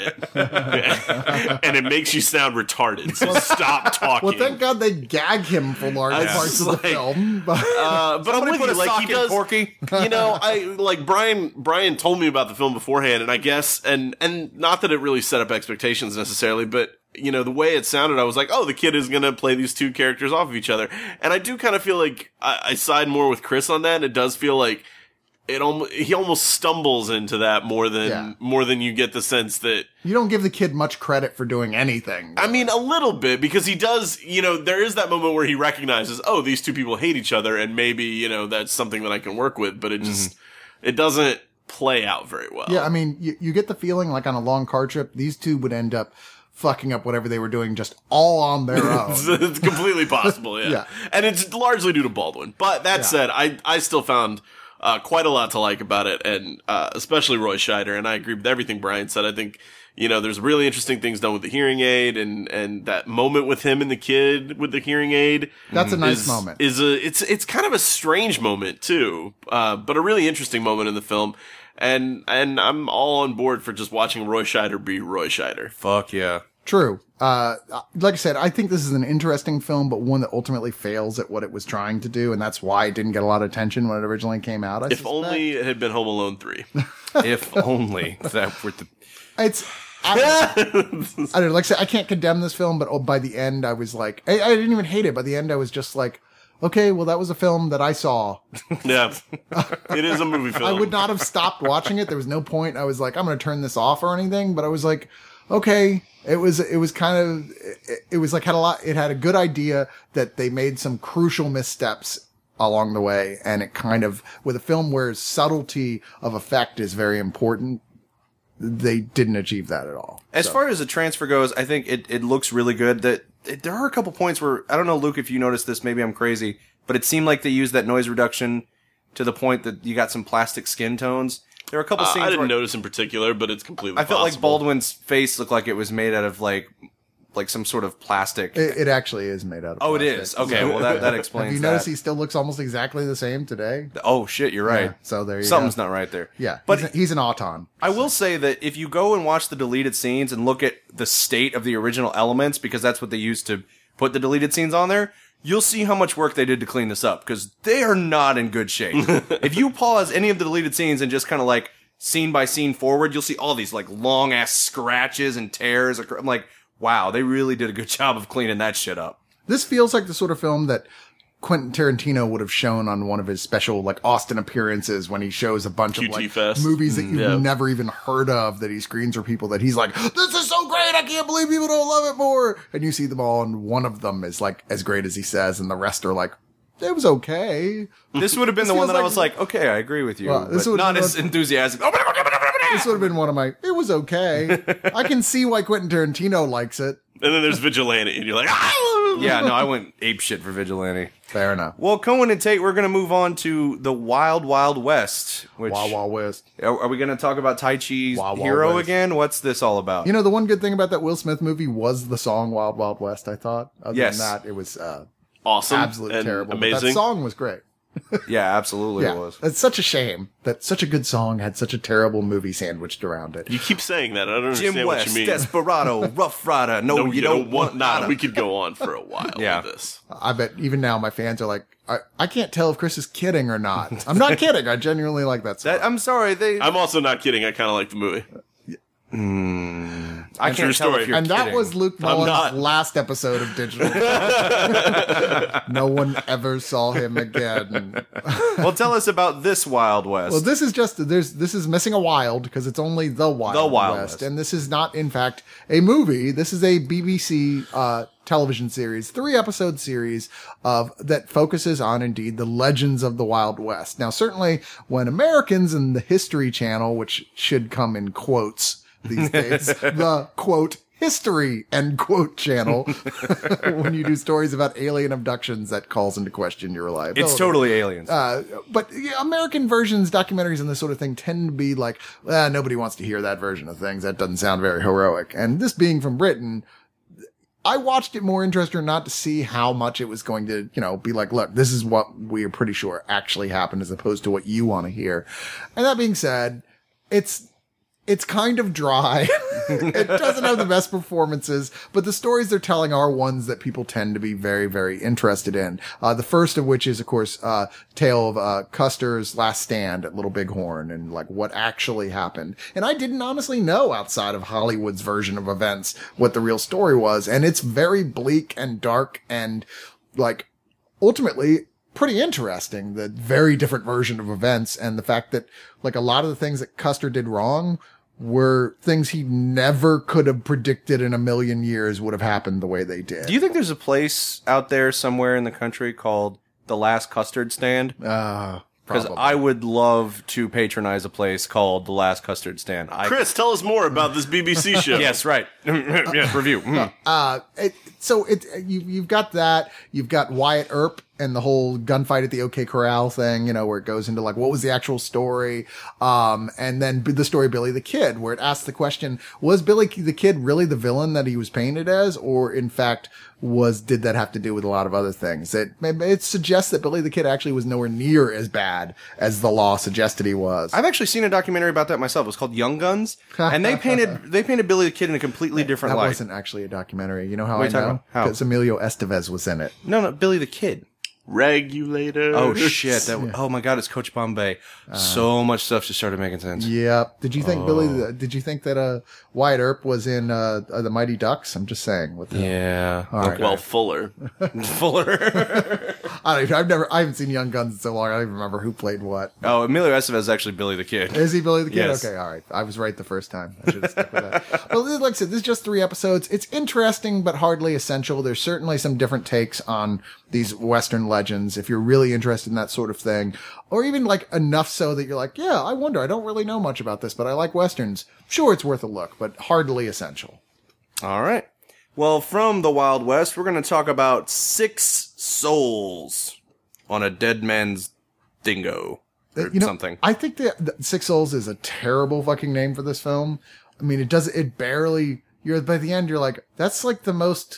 it. And it makes you sound retarded, so stop talking. Well, thank God they gag him for large parts of the film. But I'm with put you. a Like, sock he in does, Porky. you know, I like Brian told me about the film beforehand, and I guess, and not that it really set up expectations necessarily, but you know, the way it sounded, I was like, oh, the kid is gonna play these two characters off of each other. And I do kind of feel like I side more with Chris on that, and it does feel like he almost stumbles into that more than you get the sense that you don't give the kid much credit for doing anything. I mean, a little bit, because he does, you know, there is that moment where he recognizes, oh, these two people hate each other, and maybe, you know, that's something that I can work with, but it just, it doesn't play out very well. Yeah, I mean, you get the feeling like on a long car trip, these two would end up fucking up whatever they were doing just all on their own. It's completely possible, yeah. Yeah. And it's largely due to Baldwin. But that said, I still found quite a lot to like about it, and especially Roy Scheider, and I agree with everything Brian said. I think, you know, there's really interesting things done with the hearing aid, and that moment with him and the kid with the hearing aid. That's a nice moment. It's kind of a strange moment too, but a really interesting moment in the film. And I'm all on board for just watching Roy Scheider be Roy Scheider. Fuck yeah. True. Like I said, I think this is an interesting film, but one that ultimately fails at what it was trying to do, and that's why it didn't get a lot of attention when it originally came out. I If suspect. only it had been Home Alone 3. If only that were the. I don't know, like I said, I can't condemn this film, but by the end, I was like, I didn't even hate it. By the end, I was just like, okay, well, that was a film that I saw. Yeah. It is a movie film. I would not have stopped watching it. There was no point. I was like, I'm going to turn this off or anything. But I was like, okay, it was kind of, it was like it had a good idea that they made some crucial missteps along the way. And it kind of, with a film where subtlety of effect is very important, they didn't achieve that at all. As far as the transfer goes, I think it looks really good. There are a couple points where, I don't know, Luke, if you noticed this, maybe I'm crazy, but it seemed like they used that noise reduction to the point that you got some plastic skin tones. There were a couple scenes I didn't where notice in particular, but it's completely I felt like possible. Baldwin's face looked like it was made out of like some sort of plastic. It actually is made out of Oh, it plastic. is? Okay, well that explains Have you that. noticed he still looks almost exactly the same today? Oh shit, you're right. Yeah, so there you Something's go. not right there. Yeah, But he's an auton. I will say that if you go and watch the deleted scenes and look at the state of the original elements, because that's what they used to put the deleted scenes on there, you'll see how much work they did to clean this up, because they are not in good shape. If you pause any of the deleted scenes and just kind of like scene by scene forward, you'll see all these like long ass scratches and tears. I'm like, wow, they really did a good job of cleaning that shit up. This feels like the sort of film that Quentin Tarantino would have shown on one of his special, like, Austin appearances when he shows a bunch of, QT like, Fest. movies that you've Yeah. never even heard of that he screens for people that he's like, this is so great, I can't believe people don't love it more. And you see them all, and one of them is, like, as great as he says, and the rest are like, it was okay. This would have been This the one feels that I like- was like, okay, I agree with you, Well, this but would not have as been- enthusiastic. This would have been one of my, it was okay. I can see why Quentin Tarantino likes it. And then there's Vigilante, and you're like, ah! Yeah, no, I went apeshit for Vigilante. Fair enough. Well, Cohen and Tate, we're going to move on to the Wild Wild West. Which, Wild Wild West. Are we going to talk about Tai Chi's Wild Wild Hero West. again? What's this all about? You know, the one good thing about that Will Smith movie was the song Wild Wild West, I thought. Other Yes. than that, it was Awesome. absolutely and terrible. But Amazing. that song was great. Yeah, absolutely it Yeah. was. It's such a shame that such a good song had such a terrible movie sandwiched around it. You keep saying that. I don't understand Jim what West, you mean. Desperado, Rough Rider. No, you don't want Nah, nada. we could go on for a while Yeah. with this. I bet even now my fans are like, I can't tell if Chris is kidding or not. I'm not kidding. I genuinely like that song. I'm sorry, I'm also not kidding. I kind of like the movie. I true can't tell story. if you're and that kidding. was Luke not. Mullen's last episode of Digital. No one ever saw him again. Well, tell us about this Wild West. Well, this is just this is missing a wild because it's only the Wild, West. and this is not, in fact, a movie. This is a BBC television series, 3-episode series that focuses on indeed the legends of the Wild West. Now, certainly, when Americans in the History Channel, which should come in quotes these days, the quote history end quote channel, when you do stories about alien abductions, that calls into question your reliability. it's totally aliens. But yeah, American versions, documentaries, and this sort of thing tend to be like, nobody wants to hear that version of things. That doesn't sound very heroic. And this being from Britain, I watched it more interested or not to see how much it was going to, be like, look, this is what we are pretty sure actually happened as opposed to what you want to hear. And that being said, it's kind of dry. It doesn't have the best performances, but the stories they're telling are ones that people tend to be very, very interested in. The first of which is, of course, tale of Custer's last stand at Little Bighorn and like what actually happened. And I didn't honestly know outside of Hollywood's version of events what the real story was. And it's very bleak and dark and like ultimately pretty interesting, the very different version of events and the fact that like a lot of the things that Custer did wrong were things he never could have predicted in a million years would have happened the way they did. Do you think there's a place out there somewhere in the country called The Last Custard Stand? Because I would love to patronize a place called The Last Custard Stand. Chris, tell us more about this BBC show. Yes, right. Yes, review. You've got that. You've got Wyatt Earp and the whole gunfight at the OK Corral thing, where it goes into like, what was the actual story? And then the story of Billy the Kid, where it asks the question, was Billy the Kid really the villain that he was painted as? Or in fact, did that have to do with a lot of other things? It suggests that Billy the Kid actually was nowhere near as bad as the law suggested he was. I've actually seen a documentary about that myself. It was called Young Guns. And they painted Billy the Kid in a completely different light. That wasn't actually a documentary. You know how I know? How? Because Emilio Estevez was in it. No, Billy the Kid. Regulator. Oh shit! Oh my god! It's Coach Bombay. So much stuff just started making sense. Yeah. Did you think Did you think that Wyatt Earp was in the Mighty Ducks? I'm just saying. Yeah. All right. Well, Fuller. I haven't seen Young Guns in so long. I don't even remember who played what. Oh, Emilio Estevez is actually Billy the Kid. Is he Billy the Kid? Yes. Okay, all right. I was right the first time. I should have stuck with that. Well, like I said, this is just 3 episodes. It's interesting, but hardly essential. There's certainly some different takes on these Western legends, if you're really interested in that sort of thing, or even like enough so that you're like, yeah, I wonder, I don't really know much about this, but I like Westerns. Sure, it's worth a look, but hardly essential. All right. Well, from the Wild West, we're going to talk about 6 souls on a dead man's dingo or something. I think that 6 Souls is a terrible fucking name for this film. I mean, it barely, by the end, you're like, that's like the most,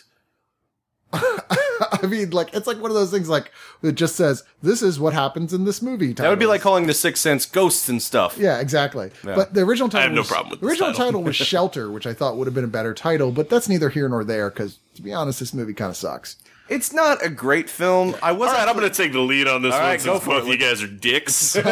I mean, like, it's like one of those things, like, it just says, this is what happens in this movie. That would be like calling The Sixth Sense Ghosts and stuff. Yeah, exactly. Yeah. But the original title I have no problem with the original title was Shelter, which I thought would have been a better title, but that's neither here nor there, because, to be honest, this movie kind of sucks. It's not a great film. All right, I'm going to take the lead on this one since both of you guys are dicks. This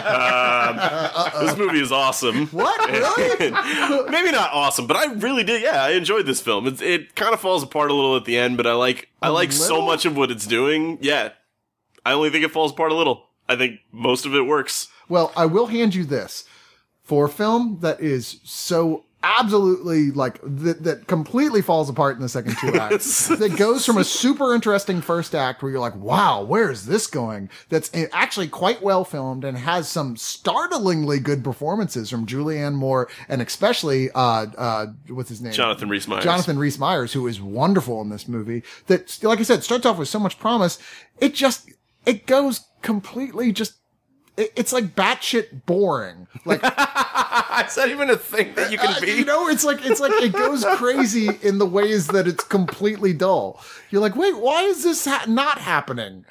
movie is awesome. What? Really? Maybe not awesome, but I really did. Yeah, I enjoyed this film. It kind of falls apart a little at the end, but I like so much of what it's doing. Yeah, I only think it falls apart a little. I think most of it works. Well, I will hand you this. For a film that is so absolutely like that completely falls apart in the second 2 acts, that goes from a super interesting first act where you're like, wow, where is this going, that's actually quite well filmed and has some startlingly good performances from Julianne Moore and especially what's his name, Jonathan Rhys-Meyers, who is wonderful in this movie, that, like I said, starts off with so much promise. It goes completely just, it's like batshit boring. Like, is that even a thing that you can be? It's like it goes crazy in the ways that it's completely dull. You're like, wait, why is this not happening?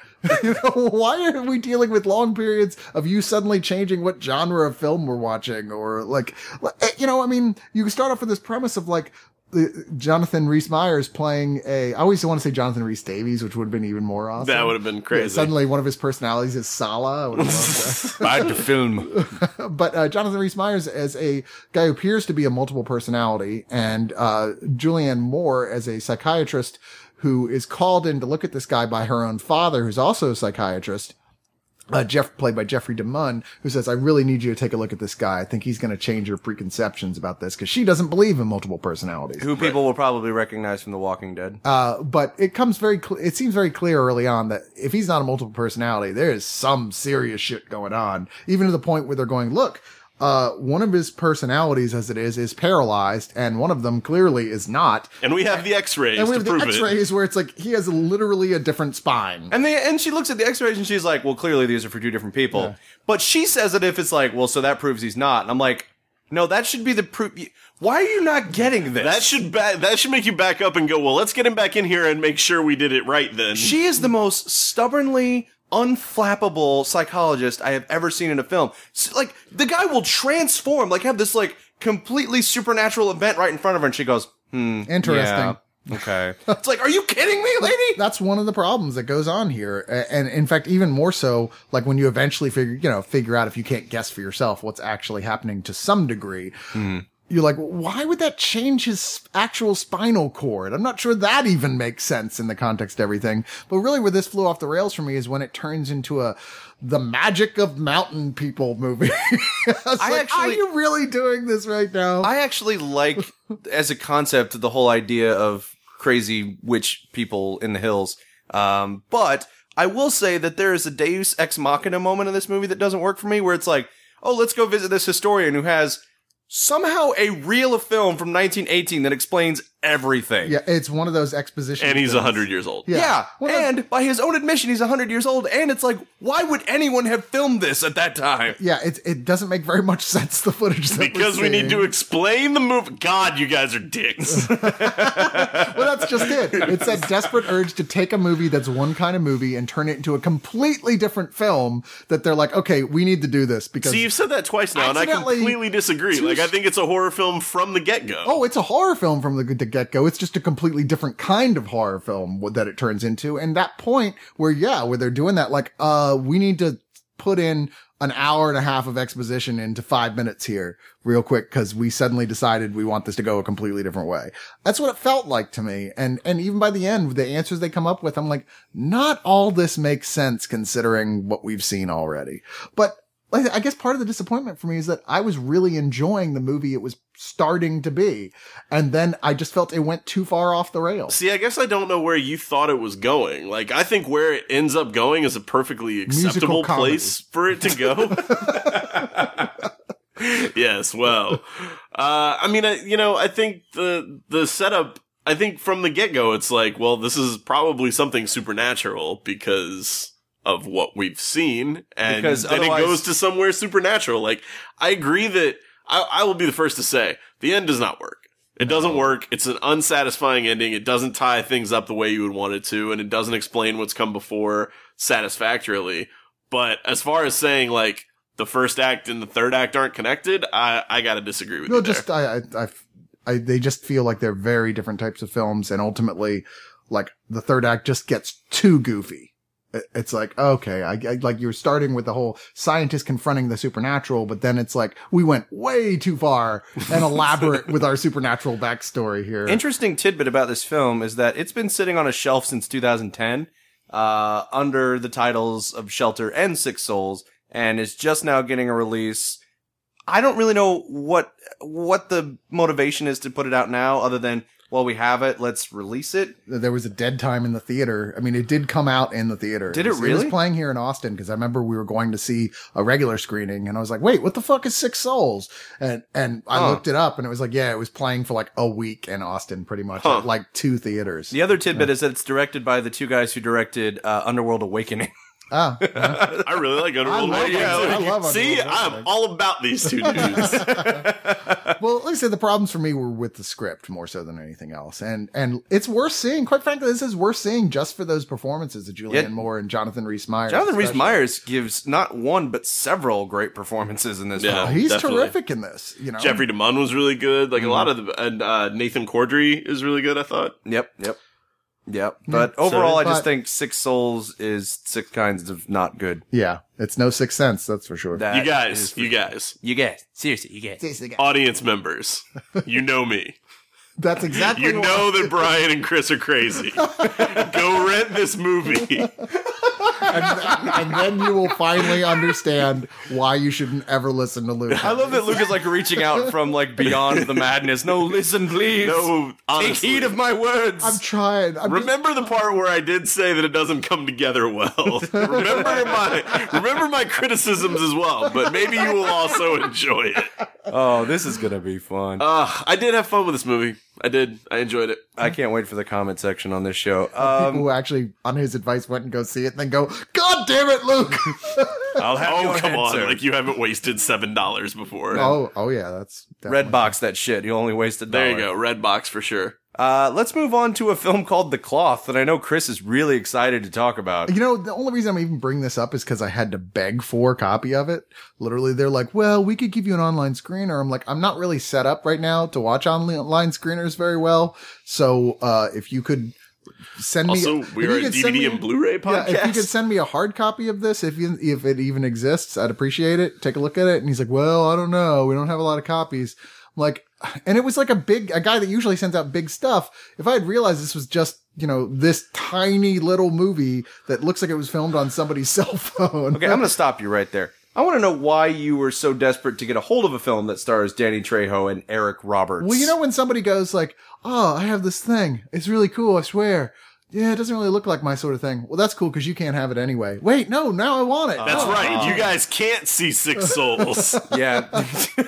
Why are we dealing with long periods of you suddenly changing what genre of film we're watching? Or like, I mean, you start off with this premise of like, Jonathan Rhys-Meyers playing I always want to say Jonathan Rhys-Davies, which would have been even more awesome. That would have been crazy. Yeah, suddenly one of his personalities is Sala. I would have loved that. Bad to film. But Jonathan Rhys-Meyers as a guy who appears to be a multiple personality, and Julianne Moore as a psychiatrist who is called in to look at this guy by her own father, who's also a psychiatrist. Played by Jeffrey DeMunn, who says, I really need you to take a look at this guy. I think he's going to change your preconceptions about this, because she doesn't believe in multiple personalities. Who people will probably recognize from The Walking Dead. But it comes it seems very clear early on that if he's not a multiple personality, there is some serious shit going on. Even to the point where they're going, look, one of his personalities as it is paralyzed, and one of them clearly is not. And we have the X-rays to prove it. And we have the X-rays where it's like, he has literally a different spine. And she looks at the X-rays and she's like, well, clearly these are for 2 different people. Yeah. But she says it if it's like, well, so that proves he's not. And I'm like, No, that should be the proof. Why are you not getting this? That should make you back up and go, well, let's get him back in here and make sure we did it right then. She is the most stubbornly unflappable psychologist I have ever seen in a film. Like, the guy will transform, like, have this, like, completely supernatural event right in front of her, and she goes, Interesting. yeah, okay. It's like, are you kidding me, lady? That's one of the problems that goes on here. And in fact, even more so, like when you eventually figure out if you can't guess for yourself what's actually happening to some degree, you're like, why would that change his actual spinal cord? I'm not sure that even makes sense in the context of everything. But really where this flew off the rails for me is when it turns into the magic of mountain people movie. Are you really doing this right now? I actually like, as a concept, the whole idea of crazy witch people in the hills. But I will say that there is a Deus Ex Machina moment in this movie that doesn't work for me, where it's like, oh, let's go visit this historian who has somehow a reel of film from 1918 that explains everything. Yeah, it's one of those expositions. And he's things. 100 years old. Yeah. Well, And by his own admission, he's 100 years old. And it's like, why would anyone have filmed this at that time? Yeah, it doesn't make very much sense, the footage that Because we're we need seeing. to explain the movie. God, you guys are dicks. Well, that's just it. It's that desperate urge to take a movie that's one kind of movie and turn it into a completely different film that they're like, okay, we need to do this because... See, you've said that twice now, and I Accidentally- completely disagree. Like, I think it's a horror film from the get-go. Oh, it's a horror film from the get-go. It's just a completely different kind of horror film that it turns into. And that point where they're doing that, like, we need to put in an hour and a half of exposition into 5 minutes here real quick because we suddenly decided we want this to go a completely different way. That's what it felt like to me. And even by the end, the answers they come up with, I'm like, not all this makes sense considering what we've seen already. But I guess part of the disappointment for me is that I was really enjoying the movie it was starting to be. And then I just felt it went too far off the rails. See, I guess I don't know where you thought it was going. Like, I think where it ends up going is a perfectly acceptable place for it to go. Yes, well. I mean, I think the setup, I think from the get-go, it's like, well, this is probably something supernatural because of what we've seen, and Because then it otherwise- goes to somewhere supernatural. Like, I agree that I will be the first to say the end does not work. It doesn't work. It's an unsatisfying ending. It doesn't tie things up the way you would want it to, and it doesn't explain what's come before satisfactorily. But as far as saying, like, the first act and the third act aren't connected, I gotta disagree with No, you there. just, they just feel like they're very different types of films, and ultimately, like, the third act just gets too goofy. It's like, okay, I like you're starting with the whole scientist confronting the supernatural, but then it's like, we went way too far and elaborate with our supernatural backstory here. Interesting tidbit about this film is that it's been sitting on a shelf since 2010, under the titles of Shelter and Sick Souls, and is just now getting a release. I don't really know what the motivation is to put it out now, other than, well, we have it, let's release it. There was a dead time in the theater. I mean, it did come out in the theater. Did it It was really? playing here in Austin because I remember we were going to see a regular screening and I was like, wait, what the fuck is Sick Souls? And I looked it up and it was like, yeah, it was playing for like a week in Austin pretty much at like 2 theaters. The other tidbit is that it's directed by the two guys who directed Underworld Awakening. Oh, I really like Underworld. I love Awakening, Underworld. too. I love See, Underworld. I'm all about these two dudes. well, like I said, the problems for me were with the script more so than anything else. And it's worth seeing. Quite frankly, this is worth seeing just for those performances of Julianne Moore and Jonathan Rhys-Meyers. Jonathan especially. Rhys-Meyers gives not one, but several great performances in this Yeah. film. He's Definitely. terrific in this, you know. Jeffrey DeMunn was really good. Like a lot of the, and Nathan Cordry is really good, I thought. Yep. But overall, I just but- think Six Souls is 6 kinds of not good. Yeah, it's no Sixth Sense, that's for sure. That You is- guys, You guys. Seriously, you guys. audience members, you know me. That's exactly You what- know that Brian and Chris are crazy. Go rent this movie. and then you will finally understand why you shouldn't ever listen to Luke. I love that Luke is like reaching out from like beyond the madness. No, listen, please. No, Take honestly. heed of my words. I'm trying. Remember the part where I did say that it doesn't come together well. remember my criticisms as well, but maybe you will also enjoy it. Oh, this is gonna be fun. I did have fun with this movie. I did. I enjoyed it. I can't wait for the comment section on this show. People who actually, on his advice, went and go see it and then go, God God damn it, Luke! I'll have Oh, your come head, on. sir. Like, you haven't wasted $7 before. Oh yeah, that's definitely. Redbox that shit. You only waste $1. There you go. Redbox for sure. Let's move on to a film called The Cloth that I know Chris is really excited to talk about. You know, the only reason I'm even bringing this up is because I had to beg for a copy of it. Literally, they're like, well, we could give you an online screener. I'm like, I'm not really set up right now to watch online screeners very well. So, if you could send me... Also, if we you are a could send DVD me- and Blu-ray podcast. Yeah, if you could send me a hard copy of this, if it even exists, I'd appreciate it. Take a look at it. And he's like, well, I don't know. We don't have a lot of copies. I'm like, and it was like a guy that usually sends out big stuff. If I had realized this was just, this tiny little movie that looks like it was filmed on somebody's cell phone. Okay, I'm going to stop you right there. I want to know why you were so desperate to get a hold of a film that stars Danny Trejo and Eric Roberts. Well, when somebody goes like, oh, I have this thing. It's really cool. I swear. Yeah, it doesn't really look like my sort of thing. Well, that's cool because you can't have it anyway. Wait, no, now I want it. That's right. You guys can't see Six Souls. Yeah. How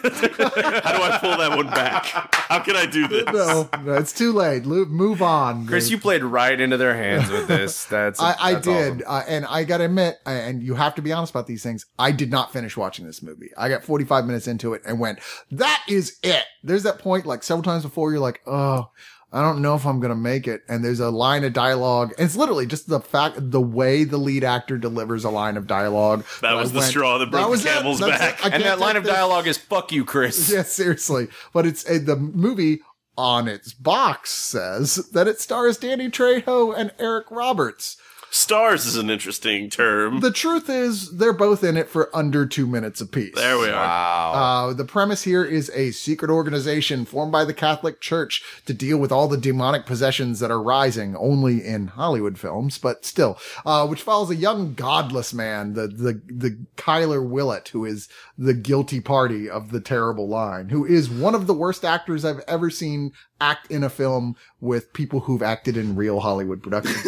do I pull that one back? How can I do this? No, it's too late. Move on. Chris, you played right into their hands with this. I that's did. awesome. And I gotta admit, and you have to be honest about these things, I did not finish watching this movie. I got 45 minutes into it and went, that is it. There's that point like several times before you're like, oh, I don't know if I'm going to make it. And there's a line of dialogue. And it's literally just the way the lead actor delivers a line of dialogue. That was the straw that broke the camel's back. And that line of dialogue is "fuck you, Chris." Yeah, seriously. But it's the movie on its box says that it stars Danny Trejo and Eric Roberts. Stars is an interesting term. The truth is, they're both in it for under 2 minutes apiece. There we are. Wow. The premise here is a secret organization formed by the Catholic Church to deal with all the demonic possessions that are rising only in Hollywood films, but still, which follows a young godless man, the Kyler Willett, who is the guilty party of the terrible line, who is one of the worst actors I've ever seen act in a film with people who've acted in real Hollywood productions.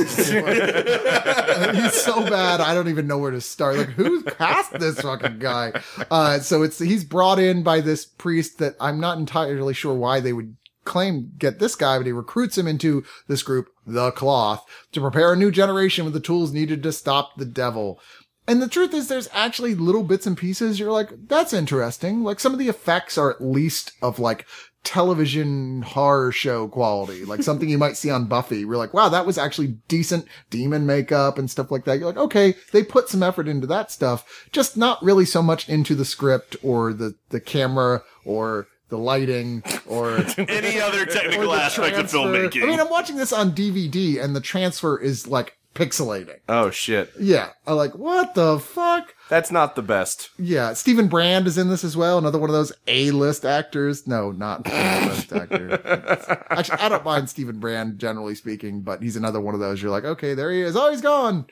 He's so bad, I don't even know where to start. Like, who cast this fucking guy? So he's brought in by this priest that I'm not entirely sure why they would claim get this guy, but he recruits him into this group, The Cloth, to prepare a new generation with the tools needed to stop the devil. And the truth is, there's actually little bits and pieces. You're like, that's interesting. Like, some of the effects are at least of like television horror show quality, like something you might see on Buffy. We're like, wow, that was actually decent demon makeup and stuff like that. You're like, okay, they put some effort into that stuff, just not really so much into the script or the camera or the lighting or any other technical or the aspect of transfer. filmmaking. I mean, I'm watching this on DVD and the transfer is like pixelating. Oh shit. Yeah. I'm like, what the fuck? That's not the best. Yeah, Stephen Brand is in this as well. Another one of those A-list actors. No, not A-list actor. Actually, I don't mind Stephen Brand, generally speaking, but he's another one of those. You're like, okay, there he is. Oh, he's gone.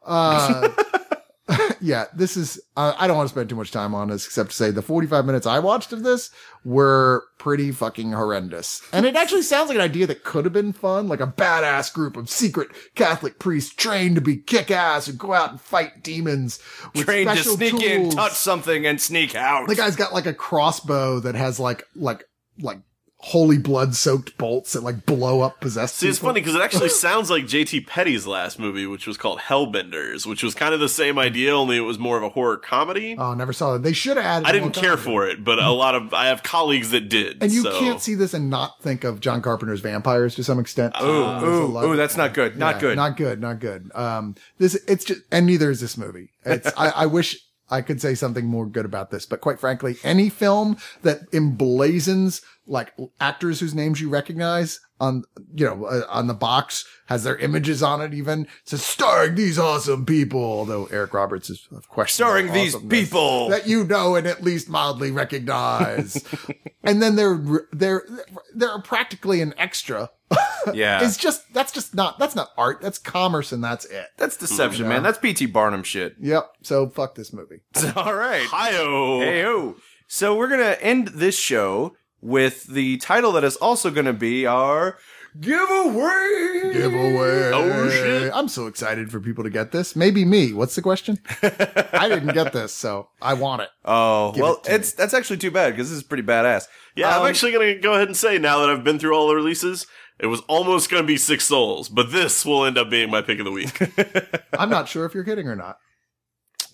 Yeah, this is, I don't want to spend too much time on this, except to say the 45 minutes I watched of this were pretty fucking horrendous. And it actually sounds like an idea that could have been fun, like a badass group of secret Catholic priests trained to be kick-ass and go out and fight demons with Trained to special sneak in, tools. touch something, and sneak out. The guy's got like a crossbow that has like holy blood soaked bolts that like blow up possessed See, it's people. funny because it actually sounds like J.T. Petty's last movie, which was called Hellbenders, which was kind of the same idea, only it was more of a horror comedy. Oh, never saw that. They should have added. I didn't more care comedy. for it, but I have colleagues that did. And you so. can't see this and not think of John Carpenter's Vampires to some extent. Ooh, that's not good. Not good. Not good. Not good. It's just, and neither is this movie. It's, I wish I could say something more good about this, but quite frankly, any film that emblazons like actors whose names you recognize on the box, has their images on it even, says starring these awesome people, although Eric Roberts is of course Starring these people that you know and at least mildly recognize. And then they're practically an extra. Yeah. That's not art. That's commerce, and that's it. That's deception, man. That's P.T. Barnum shit. Yep. So fuck this movie. All right. Hi-oh. Hey-o. So we're going to end this show with the title that is also going to be our giveaway. Giveaway. Oh, shit. I'm so excited for people to get this. Maybe me. What's the question? I didn't get this, so I want it. Oh, Give well, it to that's actually too bad because this is pretty badass. Yeah, I'm actually going to go ahead and say, now that I've been through all the releases, it was almost going to be Six Souls, but this will end up being my pick of the week. I'm not sure if you're kidding or not.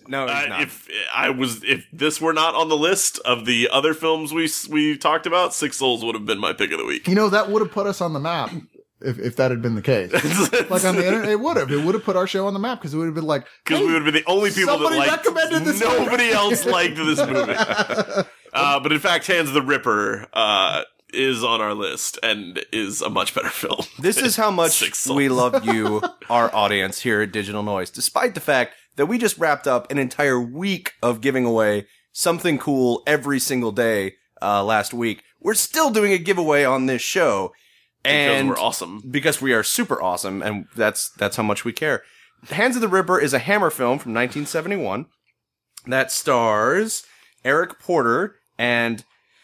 No, he's not. If this were not on the list of the other films we talked about, Six Souls would have been my pick of the week. You know, that would have put us on the map if that had been the case. Like on the internet, it would have. It would have put our show on the map because it would have been like, because we would have been the only people that liked. Recommended this. Nobody else liked this movie. But in fact, Hands of the Ripper is on our list and is a much better film. This is how much we love you, our audience here at Digital Noise, despite the fact that we just wrapped up an entire week of giving away something cool every single day last week. We're still doing a giveaway on this show. And because we're awesome. Because we are super awesome, and that's how much we care. Hands of the Ripper is a Hammer film from 1971 that stars Eric Porter and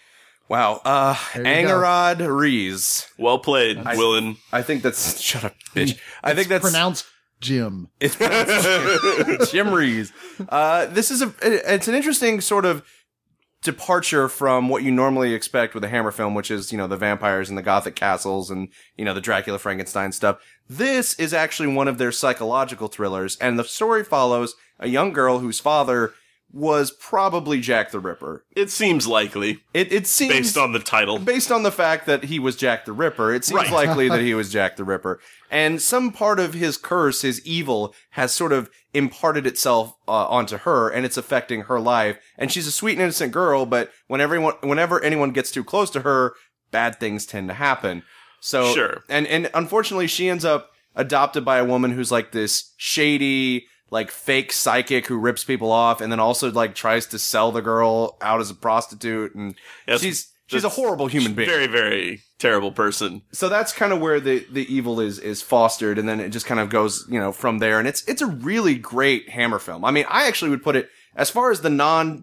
Angarad Rees. Well played, Willen. I think that's shut up, bitch. I think that's pronounced Jim. It's pronounced Jim Rees. This is it's an interesting sort of departure from what you normally expect with a Hammer film, which is, the vampires and the Gothic castles and, the Dracula Frankenstein stuff. This is actually one of their psychological thrillers, and the story follows a young girl whose father was probably Jack the Ripper. It seems likely. It seems based on the title. Based on the fact that he was Jack the Ripper, it seems likely that he was Jack the Ripper. And some part of his curse, his evil, has sort of imparted itself onto her, and it's affecting her life. And she's a sweet and innocent girl, but whenever anyone gets too close to her, bad things tend to happen. So, sure. And unfortunately, she ends up adopted by a woman who's like this shady, like fake psychic who rips people off and then also like tries to sell the girl out as a prostitute, and she's a horrible human being. Very, very terrible person. So that's kind of where the evil is fostered, and then it just kind of goes, from there. And it's a really great Hammer film. I mean, I actually would put it, as far as the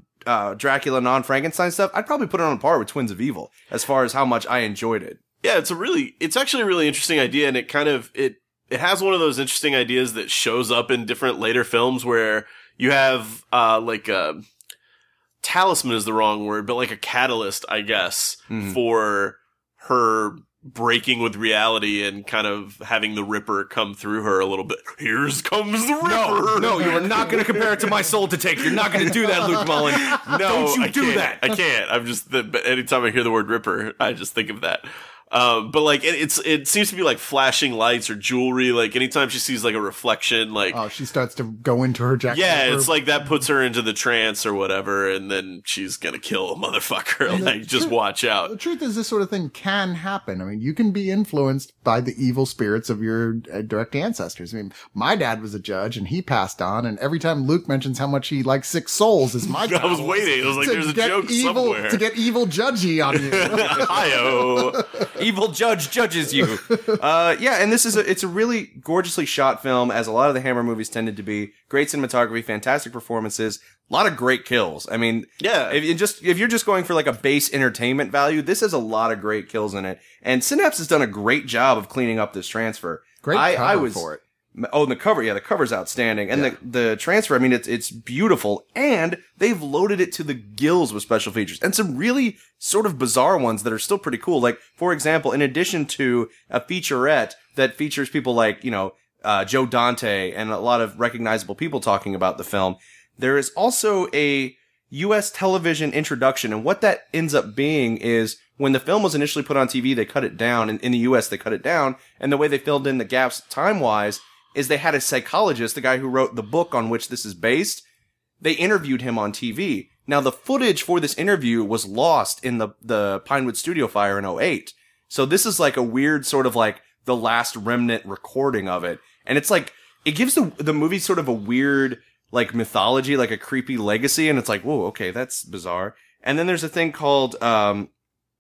Dracula, non-Frankenstein stuff, I'd probably put it on par with Twins of Evil as far as how much I enjoyed it. Yeah, it's actually a really interesting idea, and it kind of, it has one of those interesting ideas that shows up in different later films where you have, like a talisman is the wrong word, but like a catalyst, I guess, for her breaking with reality and kind of having the Ripper come through her a little bit. Here comes the Ripper! No, you are not going to compare it to My Soul to Take. You're not going to do that, Luke Mullen. No, Don't you do that. I can't. I'm just, anytime I hear the word Ripper, I just think of that. But like it seems to be like flashing lights or jewelry. Like anytime she sees like a reflection, like she starts to go into her Jack. Yeah, it's like that puts her into the trance or whatever, and then she's gonna kill a motherfucker. Like just watch out. The truth is, this sort of thing can happen. I mean, you can be influenced by the evil spirits of your direct ancestors. I mean, my dad was a judge, and he passed on. And every time Luke mentions how much he likes Six Souls, is my. I was waiting. I was like, there's a joke somewhere to get evil judgy on you. Hi-oh. Evil judge judges you. And it's a really gorgeously shot film, as a lot of the Hammer movies tended to be. Great cinematography, fantastic performances, a lot of great kills. I mean, yeah. If you're just going for like a base entertainment value, this has a lot of great kills in it. And Synapse has done a great job of cleaning up this transfer. Great cover for it. Oh, and the cover's outstanding. And the transfer, I mean, it's beautiful. And they've loaded it to the gills with special features. And some really sort of bizarre ones that are still pretty cool. Like, for example, in addition to a featurette that features people like, Joe Dante and a lot of recognizable people talking about the film, there is also a U.S. television introduction. And what that ends up being is, when the film was initially put on TV, they cut it down. In the U.S., they cut it down. And the way they filled in the gaps time-wise is they had a psychologist, the guy who wrote the book on which this is based. They interviewed him on TV. Now, the footage for this interview was lost in the Pinewood studio fire in 2008. So this is like a weird sort of like the last remnant recording of it. And it's like, it gives the movie sort of a weird like mythology, like a creepy legacy. And it's like, whoa, okay, that's bizarre. And then there's a thing called The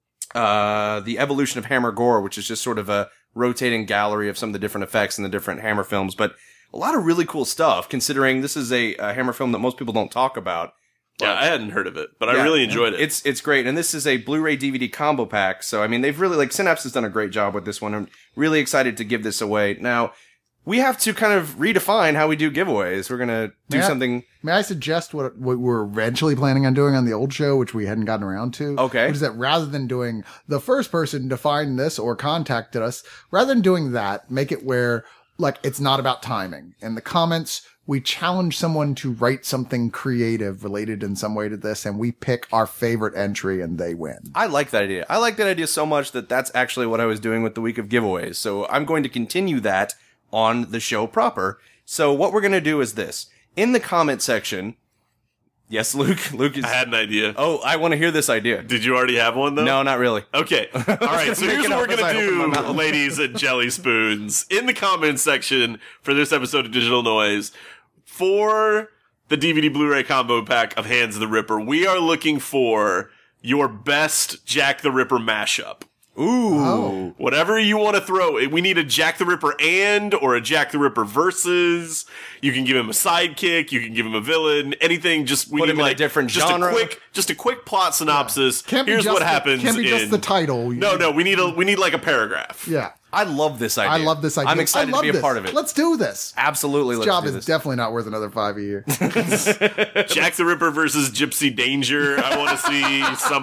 Evolution of Hammer Gore, which is just sort of a rotating gallery of some of the different effects in the different Hammer films, but a lot of really cool stuff, considering this is a Hammer film that most people don't talk about. Yeah, I hadn't heard of it, but I really enjoyed it. It's great, and this is a Blu-ray DVD combo pack, so I mean, they've really, like, Synapse has done a great job with this one. I'm really excited to give this away. Now, we have to kind of redefine how we do giveaways. We're gonna do something. May I suggest what we're eventually planning on doing on the old show, which we hadn't gotten around to? Okay. Which is that rather than doing the first person to find this or contacted us, rather than doing that, make it where, like, it's not about timing. In the comments, we challenge someone to write something creative related in some way to this, and we pick our favorite entry and they win. I like that idea. I like that idea so much that that's actually what I was doing with the week of giveaways. So I'm going to continue that on the show proper. So what we're going to do is this. In the comment section, yes, Luke is... I had an idea. Oh, I want to hear this idea. Did you already have one, though? No, not really. Okay. All right, so here's what we're going to do, mouth. ladies and jelly spoons. In the comments section for this episode of Digital Noise, for the DVD Blu-ray combo pack of Hands the Ripper, we are looking for your best Jack the Ripper mashup. Ooh. Oh. Whatever you want to throw. We need a Jack the Ripper or a Jack the Ripper versus. You can give him a sidekick. You can give him a villain. Anything. Just we Put need him in a different genre. Just a quick plot synopsis. Can't be Here's just what happens. Can't be just the title. No. We need like a paragraph. Yeah. I love this idea. I love this idea. I'm excited to be a part of it. Let's do this. Absolutely. This let's job do is this. definitely not worth another $5 a year. Jack the Ripper versus Gypsy Danger. I want to see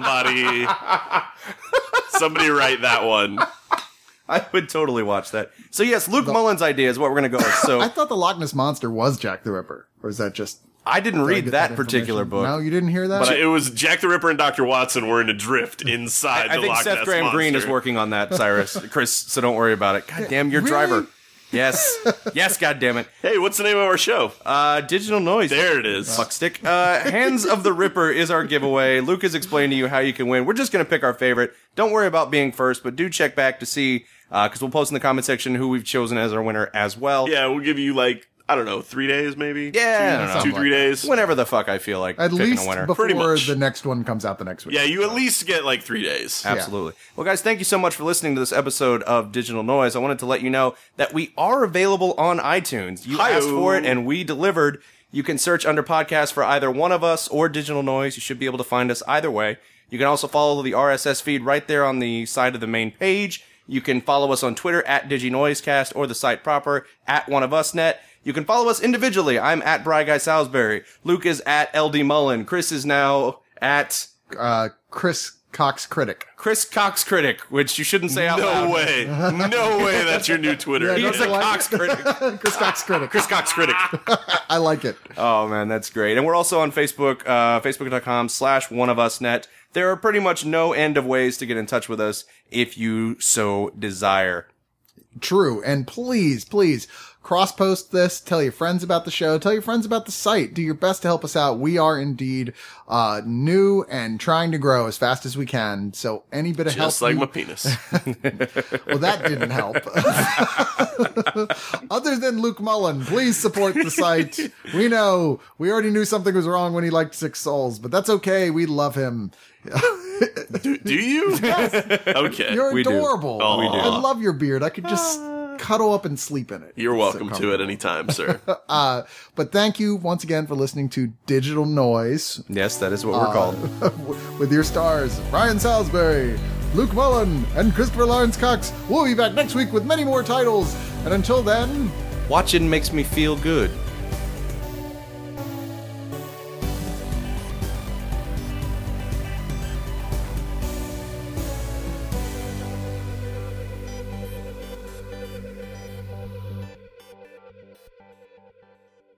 somebody write that one. I would totally watch that. So yes, Luke Mullins' idea is what we're going to go with. So I thought the Loch Ness Monster was Jack the Ripper. Or is that just... I didn't did I read get that particular information? book. No, you didn't hear that? But it was Jack the Ripper and Dr. Watson were in a drift inside I the think Loch Seth Ness Graham Monster. Greene is working on that, Chris, so don't worry about it. God damn, your Really? driver. Yes. Yes, god damn it. Hey, what's the name of our show? Digital Noise. There it is. Fuckstick. Hands of the Ripper is our giveaway. Luke has explained to you how you can win. We're just going to pick our favorite. Don't worry about being first, but do check back to see, because we'll post in the comment section who we've chosen as our winner as well. Yeah, we'll give you 3 days maybe? Yeah, I don't know. 2-3 days? Whenever the fuck I feel like At picking least a winner. before Pretty much. the next one comes out the next week. Yeah, you at least get 3 days. Absolutely. Well, guys, thank you so much for listening to this episode of Digital Noise. I wanted to let you know that we are available on iTunes. You Hi-yo. asked for it, and we delivered. You can search under podcast for either one of us or Digital Noise. You should be able to find us either way. You can also follow the RSS feed right there on the side of the main page. You can follow us on Twitter at DigiNoisecast or the site proper at OneOfUsNet. You can follow us individually. I'm at Bry Guy Salisbury. Luke is at LD Mullen. Chris is now at Chris Cox Critic. Chris Cox Critic, which you shouldn't say out loud. No way. No way that's your new Twitter. Yeah, He's a Like- Cox Critic. Chris Cox Critic. Chris Cox Critic. I like it. Oh man, that's great. And we're also on Facebook, facebook.com/oneofusnet. There are pretty much no end of ways to get in touch with us if you so desire. True. And please, cross-post this. Tell your friends about the show. Tell your friends about the site. Do your best to help us out. We are indeed new and trying to grow as fast as we can. So any bit of help. Just like my penis. Well, that didn't help. Other than Luke Mullen, please support the site. We know we already knew something was wrong when he liked Six Souls, but that's okay. We love him. Do you? Yes, Okay. you're We do. adorable. Oh, we do. I love your beard. I could just cuddle up and sleep in it. You're It's so welcome to it anytime, sir. But thank you once again for listening to Digital Noise Yes, that is what we're called. with your stars, Brian Salisbury, Luke Mullen, and Christopher Lawrence Cox. We'll be back next week with many more titles. And until then, Watching makes me feel good.